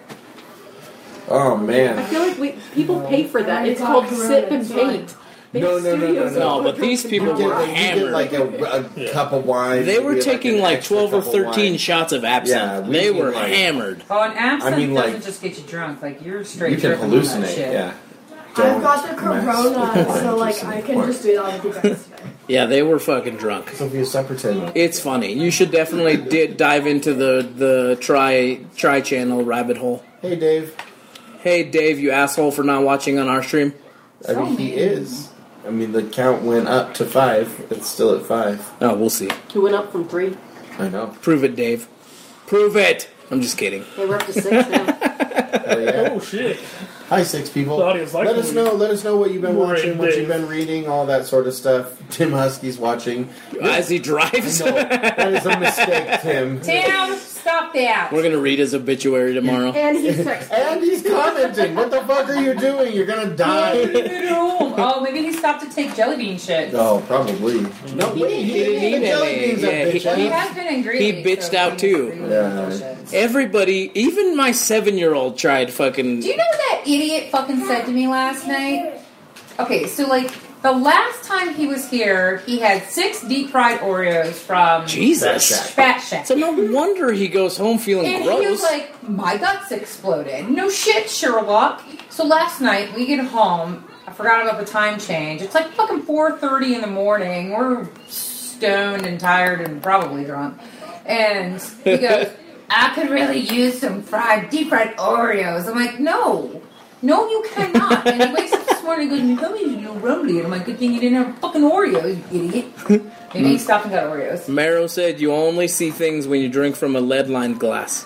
Oh, I man. feel like we people pay for that. It's called sip and paint. They No, have no, no, no, studios no. of No, but these drinking people You were get, like, you get hammered. like a, a cup of wine. they you were get, taking an like extra twelve or cup of thirteen wine. shots of absinthe. Yeah, we they mean, were like- hammered. Oh, and absinthe I mean, like- doesn't just get you drunk. Like you're straight. You can tripping on that hallucinate, shit. yeah. I've got the Don't mess corona, with so wine, like just I can wine. just do that with you guys today. Yeah, they were fucking drunk. Sophia Sepperton. It's funny. You should definitely did dive into the the try try channel rabbit hole. Hey, Dave. Hey Dave, you asshole for not watching on our stream. I mean, he is. I mean, the count went up to five. It's still at five. Oh, we'll see. He went up from three. I know. Prove it, Dave. Prove it. I'm just kidding. Hey, we're up to six now. Hell yeah. Oh shit! Hi, six people. The audience likes let us when know. Let us know what you've been We're watching, in what Dave. you've been reading, all that sort of stuff. Tim Husky's watching. As he drives. No, that is a mistake, Tim. Tim, Stop that. We're gonna read his obituary tomorrow. And he's texting. And he's commenting. What the fuck are you doing? You're gonna die. Oh, maybe he stopped to take jelly bean shit. Oh, probably. No, He- wait, he he didn't didn't eat eat jelly any. beans. Yeah, that he- bitch. He has been in Greeley. He bitched so out, too. Yeah. Everybody, even my seven-year-old tried fucking. Do you know what that idiot fucking said to me last night? Okay, so like the last time he was here, he had six deep fried Oreos from Jesus. Fat Shack. So no wonder he goes home feeling And gross. he was like, my guts exploded. No shit, Sherlock. So last night, we get home. I forgot about the time change. It's like fucking four thirty in the morning. We're stoned and tired and probably drunk. And he goes, I could really use some fried, deep fried Oreos. I'm like, no. No, you cannot. And he wakes up this morning and goes, tell me you're rumbly. And I'm like, good thing you didn't have fucking Oreos, you idiot. Maybe he stopped and got Oreos. Marrow said you only see things when you drink from a lead-lined glass.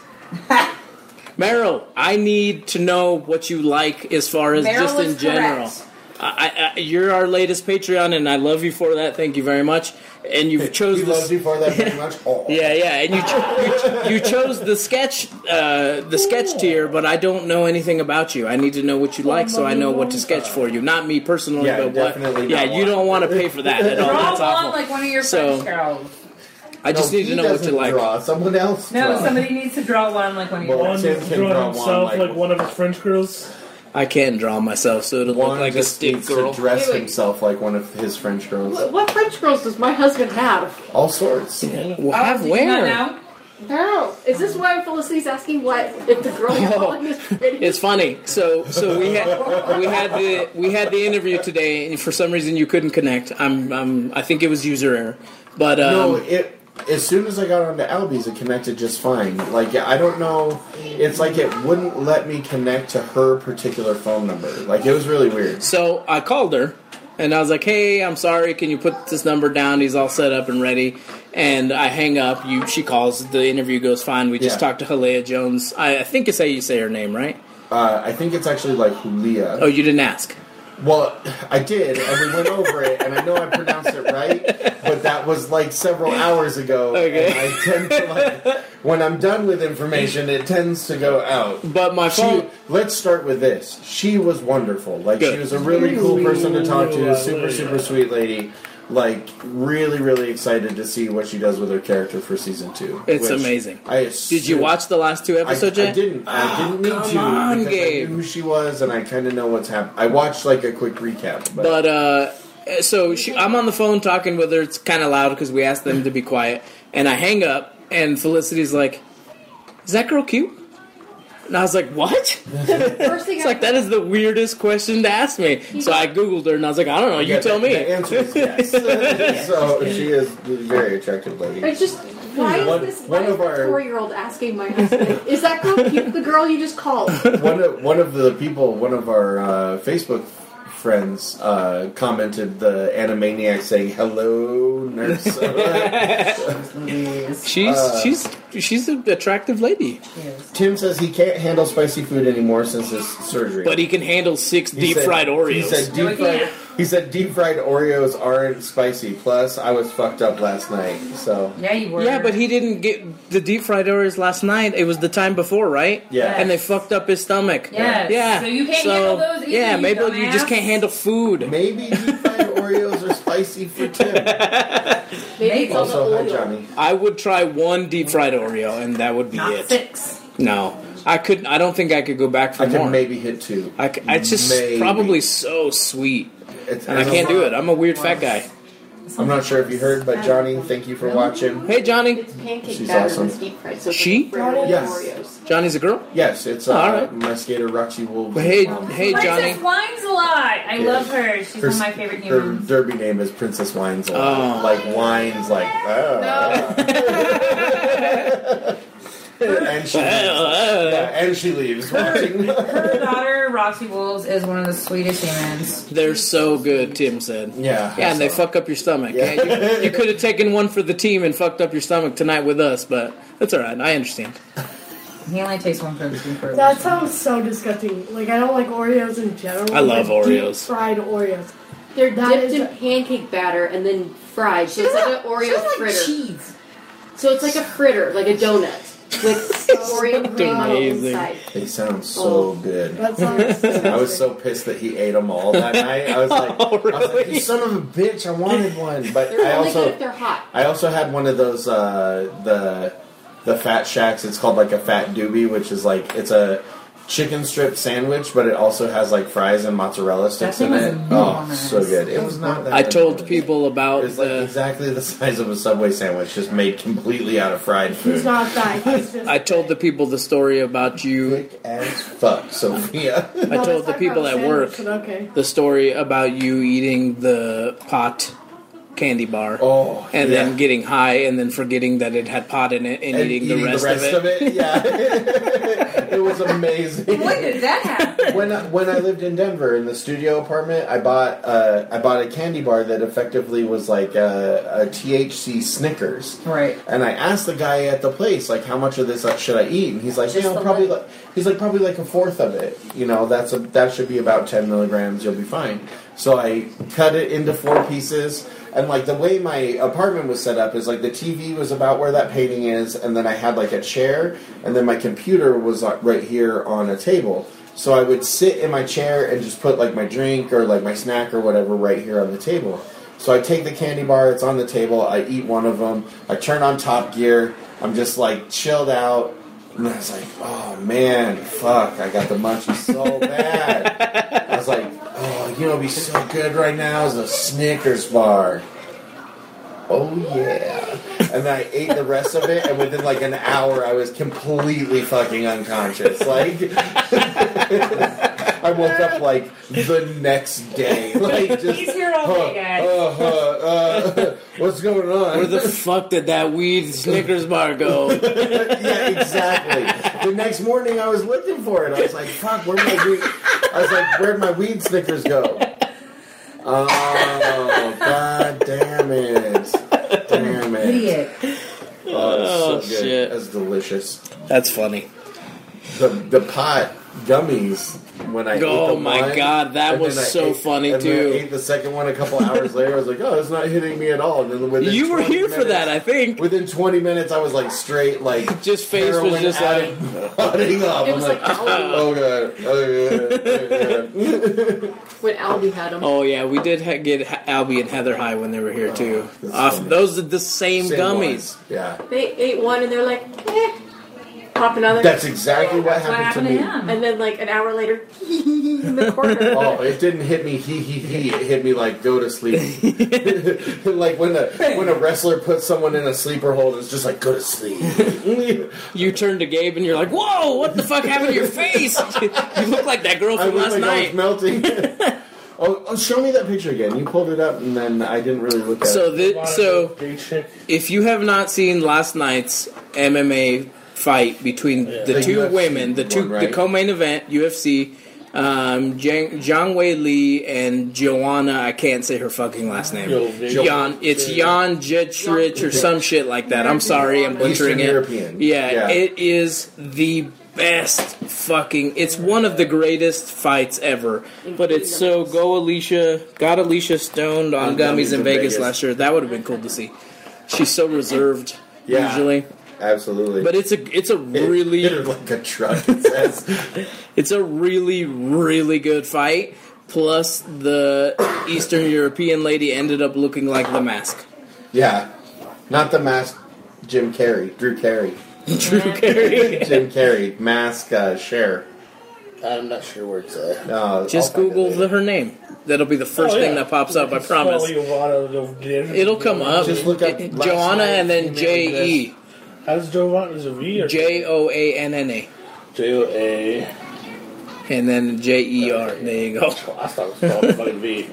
Marrow, I need to know what you like as far as Meryl just in is general. correct. I, I, you're our latest Patreon, and I love you for that. Thank you very much. And you've chose He this. loves you for that very much. Oh. Yeah, yeah, and you you, you chose the sketch uh, the sketch tier, but I don't know anything about you. I need to know what you like, so I know what to sketch for you. Not me personally, Yeah, but what? definitely Yeah, not you one. don't want to pay for that at all. Draw That's one awful. like one of your So- French girls. I just No, need to he know what you doesn't like. Draw. Someone else. No, draw. somebody needs to draw one like one of your Well, One Tim is can drawing draw one himself like- like, one of his French girls. I can draw myself, so it'll One look like a just stick needs girl. to dress Wait, wait. himself like one of his French girls. What, what French girls does my husband have? All sorts. Well, Oh, have did you not where? know? No. Is this why Felicity's asking what if the girl you're calling is pretty? It's funny. So, so we had we had the we had the interview today, and for some reason you couldn't connect. I'm, I'm I think it was user error, but um, No, it. As soon as I got onto Albies, it connected just fine. Like, I don't know. It's like it wouldn't let me connect to her particular phone number. Like, it was really weird. So I called her, and I was like, "Hey, I'm sorry. Can you put this number down? He's all set up and ready." And I hang up. You, she calls. The interview goes fine. We just Yeah. talked to Halea Jones. I, I think it's how you say her name, right? Uh, I think it's actually like Julia. Oh, you didn't ask. Well, I did, and we went over it, and I know I pronounced it right, but that was like several hours ago. Okay. And I tend to like, when I'm done with information, it tends to go out. But my She, phone. let's start with this. She was wonderful. Like, Good. she was a really cool person to talk to, a super, super sweet lady. Like, really, really excited to see what she does with her character for season two. It's which amazing. I Did you watch the last two I, episodes I yet? didn't. I didn't need come to on, because Gabe. I knew who she was, and I kind of know what's happening. I watched like a quick recap, but, But uh, so she, I'm on the phone talking with her. It's kind of loud because we asked them to be quiet, and I hang up, and Felicity's like, "Is that girl cute?" And I was like, "What?" First thing It's I like that is the weirdest question to ask me. So I googled her, and I was like, "I don't know. You Yeah, tell the, me." The answer is yes. So she is a very attractive lady. It's just why is One- this one why is of the our- four-year-old asking my husband? Is that girl cute? The girl you just called? one of one of the people, one of our uh, Facebook friends, uh, commented the Animaniac saying "Hello, nurse." She's Uh, she's she's an attractive lady, Tim says he can't handle spicy food anymore since his surgery. but he can handle six He deep said- fried Oreos. He said No, deep he fried. can't. He said deep fried Oreos aren't spicy. Plus, I was fucked up last night, so Yeah, you were. Yeah, but he didn't get the deep fried Oreos last night. It was the time before, right? yeah. And they fucked up his stomach. Yes. Yeah. So you can't handle those either, Yeah, you maybe you just dumbass. can't handle food. Maybe deep fried Oreos are spicy for Tim. Maybe it's all the Also, hi oil. Johnny. I would try one deep fried Oreo, and that would be Not it. six. No, I could. I don't think I could go back for I more. can maybe hit two. I c- it's just Maybe. probably so sweet, It's, and I can't do it. I'm a weird fat guy. I'm not sure if you heard, but Johnny, thank you for watching. Hey, Johnny. It's pancake She's batter awesome. that's deep fried. So it's She? like fritter Yes. Oreos. Johnny's a girl. Yes, it's uh, Oh, all right. my skater Roxy Wolves. Hey, mom. hey, Johnny. Princess Wine's a lot. I Yeah. love her. She's one of my favorite Her humans. derby name is Princess Wines. Oh. Like wines, like ah. and she leaves. Yeah, and she leaves watching. Her daughter, Roxy Wolves, is one of the sweetest humans. They're so good. Tim said. Yeah, Yeah, and they so- fuck up your stomach. Yeah. Yeah, you, you could have taken one for the team and fucked up your stomach tonight with us, but that's all right. I understand. He only takes one for the team for That sounds so disgusting. Like, I don't like Oreos in general. I love but Oreos. Deep fried Oreos. They're That dipped is in a- pancake batter and then fried. So She it's like doesn't- an Oreo she doesn't like fritter. cheese. So it's like a fritter, like a donut. with Oreo granola amazing. inside. They sound so Oh. good. That sounds I was so pissed that he ate them all that night. I was like, Oh, I was like, really? you son of a bitch! I wanted one, but They're I only also good if they're hot. I also had one of those uh, the the Fat Shacks. It's called like a Fat Doobie, which is like it's a chicken strip sandwich, but it also has like fries and mozzarella sticks thing in was it. enormous. Oh, so good! It was not that. I good. told people about It was like the. exactly the size of a Subway sandwich, just made completely out of fried He's food. not that. He's just. I told the people the story about you. Quick as fuck, Sophia. I told the people at work Okay. the story about you eating the pot candy bar. Oh, and yeah. then getting high and then forgetting that it had pot in it and, And eating, the rest, of it. Yeah, it was amazing. When did that happen? When I, when I lived in Denver in the studio apartment, I bought uh, I bought a candy bar that effectively was like a, a T H C Snickers. Right. And I asked the guy at the place like, how much of this should I eat? And he's like, Just you know, the probably lid. like he's like probably like a fourth of it. You know, that's a that should be about ten milligrams. You'll be fine. So I cut it into four pieces. And, like, the way my apartment was set up is, like, the T V was about where that painting is, and then I had, like, a chair, and then my computer was, like, right here on a table. So I would sit in my chair and just put, like, my drink or, like, my snack or whatever right here on the table. So I take the candy bar, it's on the table, I eat one of them, I turn on Top Gear, I'm just, like, chilled out, and I was like, oh, man, fuck, I got the munchies so bad. I was like, oh, you know what'd be so good right now is a Snickers bar. Oh, yeah. And then I ate the rest of it, and within like an hour, I was completely fucking unconscious. Like, I woke up like the next day. Like, just, He's here all day, guys. uh, uh, uh, what's going on? Where the fuck did that weed Snickers bar go? Yeah, exactly. The next morning, I was looking for it. I was like, "Fuck, where'd my weed?" I was like, "Where'd my weed Snickers go?" Oh, god damn it! Damn it! Idiot. Oh, Oh, it's so good. shit. That's delicious. That's funny. The the pot gummies when I ate Oh the my one, god, that and was then I so ate- funny and then I too. ate the second one a couple hours later. I was like, "Oh, it's not hitting me at all." And then within You were twenty here for minutes- that, I think. Within twenty minutes, I was like straight, like Just face was heroin just like. addict, cutting up. It I'm was like, like oh god, oh god, oh god. When Albie had them. Oh yeah, we did ha- get Ha- Albie and Heather high when they were here too. that's Off funny. those are the same, Same gummies. ones. Yeah, They ate one and they're like, eh. Pop another. that's exactly what What happened, happened to to me. him? and then like an hour later, in the corner. Oh, it didn't hit me. He he he. It hit me like go to sleep. Like when a when a wrestler puts someone in a sleeper hold, it's just like go to sleep. You turn to Gabe and you're like, "Whoa, what the fuck happened to your face? You look like that girl I from look last like I was night." melting. Oh, oh, show me that picture again. You pulled it up, and then I didn't really look at So it. thi- so Gay chick. if you have not seen last night's M M A fight between the The two U F C women, the two one, right? the co-main event, U F C, um, Jiang, Zhang Wei Li and Joanna, I can't say her fucking last name. Jo- Jan, it's Jan Jetrich or some shit like that. I'm sorry, I'm butchering Eastern it. European. Yeah, Yeah. it is the best fucking. It's one of the greatest fights ever. But it's so go Alicia, got Alicia stoned on, On gummies in Vegas, Vegas. last year. That would have been cool to see. She's so reserved Yeah. usually, Absolutely. but it's a it's a It really hit her like a truck. It says. it's a really really good fight. Plus, the Eastern European lady ended up looking like The Mask. Yeah, not the mask. Jim Carrey, Drew Carey, Drew Carey. Jim Carrey mask. Uh, Cher. I'm not sure where it's at. No, Just I'll find it Google later. the, her name. That'll be the first Oh, thing yeah. that pops up. I Spell promise. Giovanna, It'll come up. Just look up It- last Joanna night and then female J E. How's Giovanna? Is it V or J O A N N A. J O A? And then J E R. There you go. I thought it was spelled fucking V.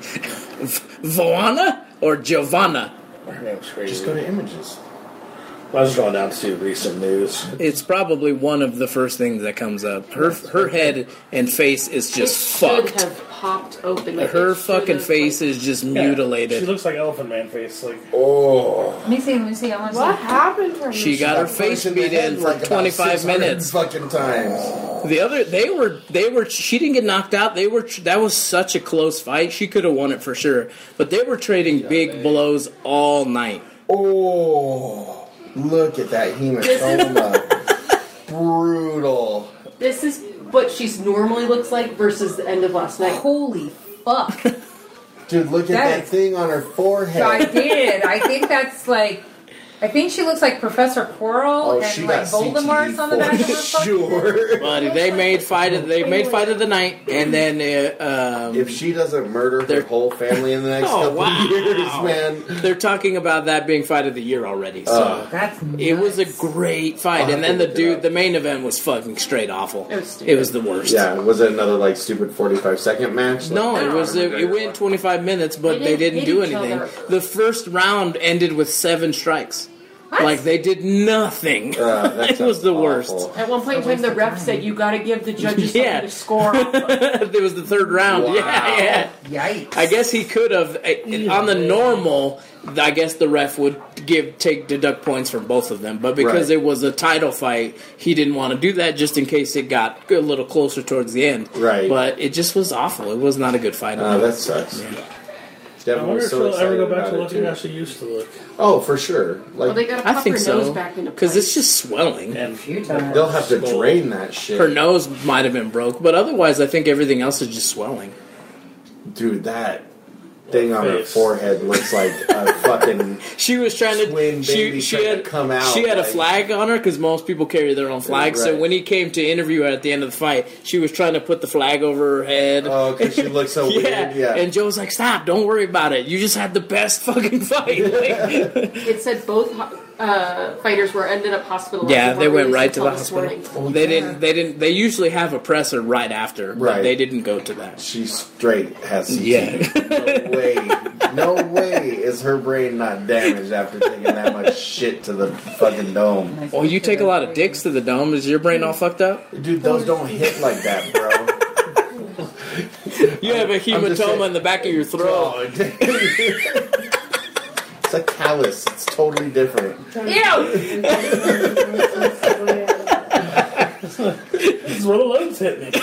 Voana or Giovanna? Her name was crazy. Just go to images. I was going down to see recent news. It's probably one of the first things that comes up. Her her head and face is just it should fucked. have popped open. Like Her it should fucking have, face like- is just She mutilated. looks like Elephant Man face. Like Oh, Let me see, let me see. I want to What see. happened to her? She got her face beat in for twenty-five minutes. fucking times. The other, they were, they were. She didn't get knocked out. They were. That was such a close fight. She could have won it for sure. But they were trading big blows all night. Oh, look at that hematoma. brutal. This is what she normally looks like versus the end of last night. Holy fuck. Dude, look at That that is- thing on her forehead. I did. I think that's like. I think she looks like Professor Quirrell Oh, and she like got Voldemort's on the back of her fucking sure. Buddy, they made fight of they made fight of the night, and then uh, um, If she doesn't murder her They're- whole family in the next Oh, couple wow. of years, man. they're talking about that being fight of the year already. So Oh. That's it was a nuts. great fight, I'll and have then to the look it dude, up. the main event was fucking straight awful. It was stupid. It was the worst. Yeah, was it another like stupid forty-five second match? No, Like, it was it, it went twenty-five minutes, but They they didn't didn't do hit each anything. other. The first round ended with seven strikes. Like they did nothing. Uh, that It was sounds the worst. awful. At one point in time, the ref said, you gotta give the judges Yeah. something to score off of. It was the third round. Wow. Yeah, yeah. Yikes. I guess he could have uh, on the normal. I guess the ref would give take deduct points from both of them, but because Right. it was a title fight, he didn't want to do that just in case it got a little closer towards the end. Right. But it just was awful. It was not a good fight. at Uh, all. that sucks. I Devin wonder was if so she'll excited ever go back about to it, looking too. how she used to look. Oh, for sure. Like Well, they gotta I pop think her so nose back into because place. it's just swelling. And they'll have to drain that shit. Her nose might have been broke, but otherwise, I think everything else is just swelling. Dude, that thing on her Face. forehead looks like a fucking. She was trying to. Twin She, baby she trying had to come out, She had a like- flag on her because most people carry their own flag. So Right. when he came to interview her at the end of the fight, she was trying to put the flag over her head. Oh, because she looks so yeah. weird. Yeah. And Joe's like, "Stop! Don't worry about it. You just had the best fucking fight." Like, It said both uh, fighters were ended up hospitalized. yeah, they weren't went released right to the until this hospital. morning. They didn't. They didn't. They usually have a presser right after, but Right. they didn't go to that. She straight has C T. Yeah. No way. No way is her brain not damaged after taking that much shit to the fucking dome. Oh, you take a lot of dicks to the dome. Is your brain all fucked up? Dude, those don't hit like that, bro. You have a I'm just hematoma saying- in the back of your throat. Oh, it's a callus. It's totally different. Ew! this is where the lungs hit me.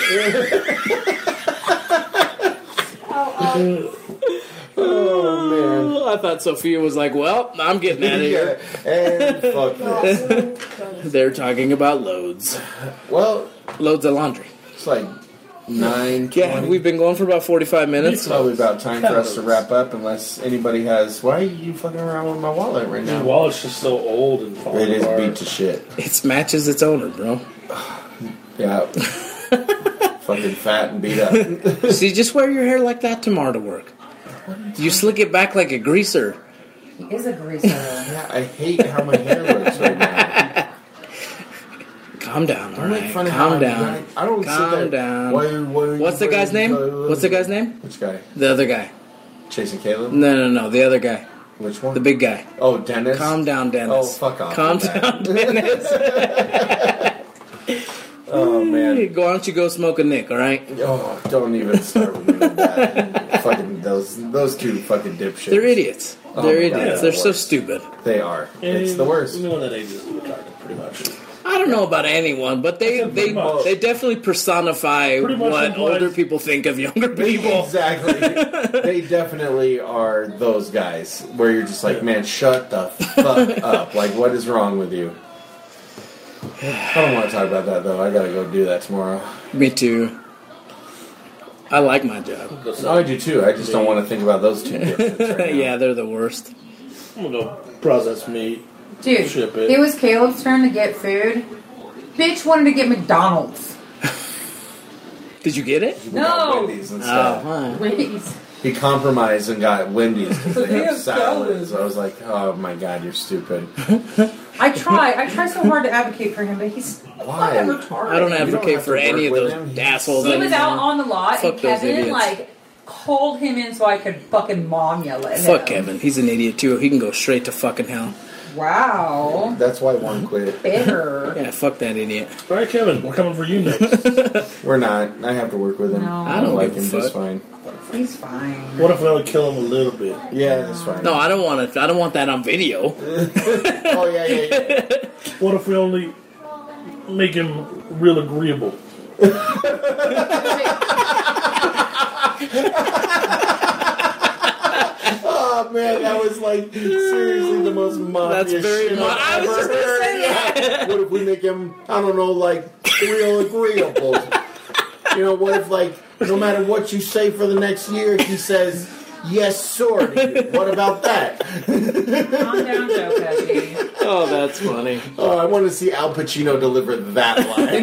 Oh, I thought Sophia was like, "Well, I'm getting out of man. here." Yeah. And fuck this. They're talking about loads, Well, loads of laundry. it's like nine. Yeah, twenty. we've been going for about forty-five It's minutes. probably about time for us to wrap up, unless anybody has. Why are you fucking around with my wallet right My now? wallet's just so old and falling It is apart. beat to shit. It matches its owner, bro. Yeah. Fucking fat and beat up. See, just wear your hair like that tomorrow to work. You slick it back like a greaser. He is a greaser. Yeah, I hate how my hair looks right now. Calm down, all Don't make right. fun of how Calm I'm down. doing. I don't Calm sit there. down. Why, why, What's the why- guy's name? why- What's the guy's name? Which guy? The other guy. Chasing Caleb? No, no, no. The other guy. Which one? The big guy. Oh, Dennis. Calm down, Dennis. Oh, fuck off. Calm with that. down, Dennis. Oh man. Why don't you go smoke a nick, all right? Oh, don't even start with me with that. Fucking those those two fucking dipshits. They're idiots. Oh They're my God, idiots. they're They're the so worst. stupid. They are. It's the worst. Anyone that age is retarded, pretty much. I don't know about anyone, but they Pretty they much. they definitely personify Pretty much what implies- older people think of younger people. Exactly. They definitely are those guys where you're just like, man, shut the fuck up. Like, what is wrong with you? I don't want to talk about that though. I gotta go do that tomorrow. Me too. I like my job. No, I do too. I just don't want to think about those two dipshits right now. Yeah, they're the worst. I'm gonna go process meat. Dude, Ship it. it was Caleb's turn to get food. Bitch wanted to get McDonald's. Did you get it? We got No! Wendy's Oh, instead. huh. Wendy's. He compromised and got Wendy's because they They have have salads. salads. I was like, oh my god, you're stupid. I try. I try so hard to advocate for him, but he's Why? fucking retarded. I don't You don't advocate have for to any of work those with him. assholes He was anymore. out on the lot, Fuck and those Kevin idiots. like called him in so I could fucking mom yell at him. Fuck Kevin. He's an idiot too. He can go straight to fucking hell. Wow. That's why one quit. Bitter. Yeah, fuck that idiot. All right, Kevin, we're coming for you next. We're not. I have to work with him. No. I don't like give a him just fuck. fine. He's fine. What if we only kill him a little bit? Yeah, that's fine. No, I don't want to. I don't want that on video. Oh yeah, yeah, yeah. What if we only make him real agreeable? Oh Oh man, that was like seriously the most mafia That's very shit ma- I've I was ever just gonna heard. say that. What if we make him, I don't know, like real agreeable? You know, what if like no matter what you say for the next year, he says yes, sir. to you? What about that? Calm down, Joe Pesci. Oh, that's funny. Oh, I want to see Al Pacino deliver that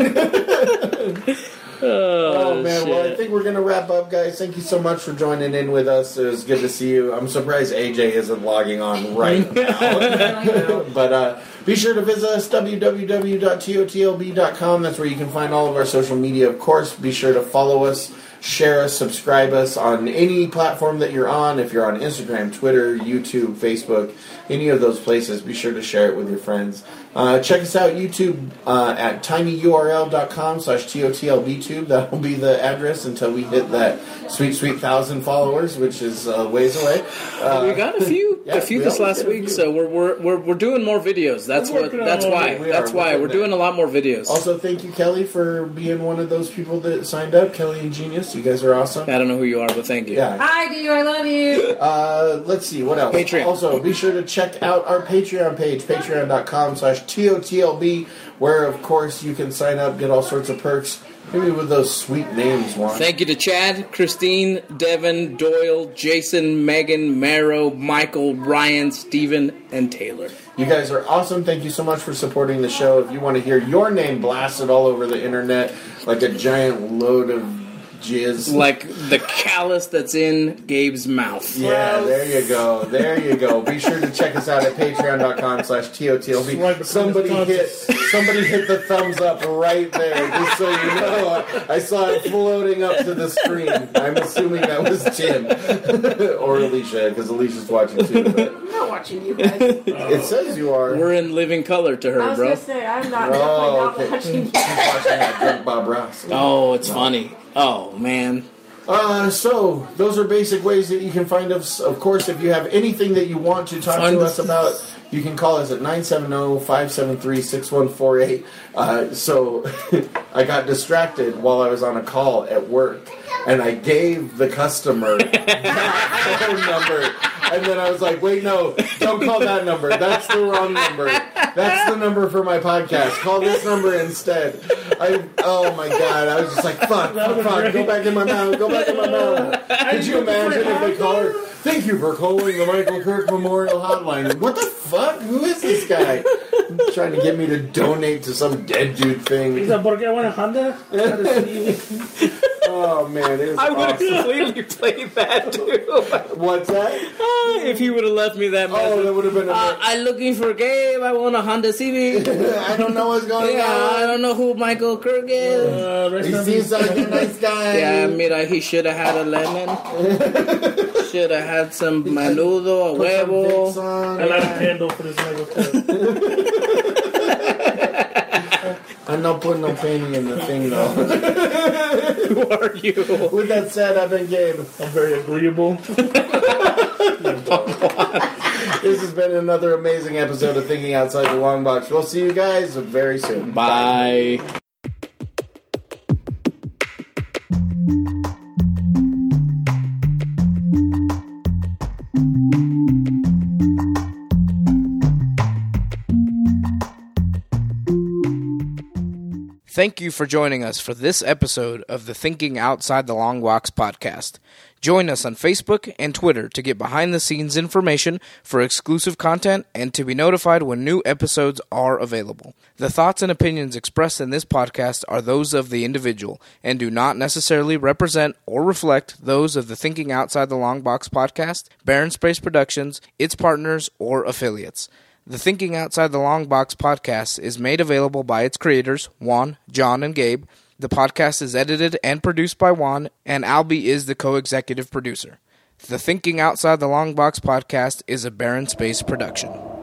line. Oh, man, shit. well, I think we're going to wrap up, guys. Thank you so much for joining in with us. It was good to see you. I'm surprised A J isn't logging on right now. But uh, be sure to visit us, w w w dot t o t l b dot com. That's where you can find all of our social media, of course. Be sure to follow us, share us, subscribe us on any platform that you're on. If you're on Instagram, Twitter, YouTube, Facebook, any of those places, be sure to share it with your friends. Uh, check us out YouTube uh, at tinyurl.com slash TOTLBtube. That will be the address until we hit that sweet, sweet thousand followers, which is uh, ways away. Uh, we got a few, yeah, a few we this always last get a week, few. so we're we're we're we're doing more videos. That's We're what. working That's on why. it. We are That's why working we're on doing a lot more videos. Also, thank you, Kelly, for being one of those people that signed up. Kelly and Genius, you guys are awesome. I don't know who you are, but thank you. Yeah. Hi, do you? I love you. Uh, let's see, what else? Patreon. Also, be sure to check out our Patreon page, patreon.com slash TOTLB, where, of course, you can sign up, get all sorts of perks, maybe with those sweet names, Juan. Thank you to Chad, Christine, Devin, Doyle, Jason, Megan, Marrow, Michael, Ryan, Steven, and Taylor. You guys are awesome. Thank you so much for supporting the show. If you want to hear your name blasted all over the internet like a giant load of jizz. Like the callus that's in Gabe's mouth. Yeah, there you go. There you go. Be sure to check us out at patreon.com slash TOTLB. Somebody hit somebody hit the thumbs up right there, just so you know. I, I saw it floating up to the screen. I'm assuming that was Tim. Or Alicia, because Alicia's watching too. But I'm not watching you guys. it says you are. We're in living color to her, I was bro. gonna say I'm not Oh, definitely okay. not watching you. She's watching that drunk Bob Ross. Oh, it's funny. Oh, man. Uh, so, those are basic ways that you can find us. Of course, if you have anything that you want to talk Find to us. us about, you can call us at nine seven zero, five seven three, six one four eight. Uh, so, I got distracted while I was on a call at work, and I gave the customer that phone number. And then I was like, wait, no, don't call that number. That's the wrong number. That's the number for my podcast. Call this number instead. I, oh my God. I was just like, fuck, fuck, fuck. Go back in my mouth. Go back in my mouth. Could you imagine if they call her, thank you for calling the Michael Kirk Memorial Hotline. What the fuck? Who is this guy? Trying to get me to donate to some dead dude thing. He's a porque want a Honda? Oh man, it was I would have awesome. completely played that, too. What's that? Uh, if he would have left me that message. Oh, that would have been a Uh, I'm looking for Gabe. I want a Honda Civic. I don't know what's going Yeah, I on. don't know who Michael Kirk is. Uh, rest He of seems like a nice guy. Yeah, mira, he should have had a lemon. Should have had some menudo, a Put some huevo. dicks on. I light a candle for this Michael Kirk. I'm not putting no painting in the thing though. Who are you? With that said, I've been Gabe. I'm very agreeable. This has been another amazing episode of Thinking Outside the Long Box. We'll see you guys very soon. Bye. Thank you for joining us for this episode of the Thinking Outside the Long Box podcast. Join us on Facebook and Twitter to get behind-the-scenes information for exclusive content and to be notified when new episodes are available. The thoughts and opinions expressed in this podcast are those of the individual and do not necessarily represent or reflect those of the Thinking Outside the Long Box podcast, Barren Space Productions, its partners, or affiliates. The Thinking Outside the Long Box podcast is made available by its creators, Juan, John, and Gabe. The podcast is edited and produced by Juan, and Albie is the co-executive producer. The Thinking Outside the Long Box podcast is a Barren Space production.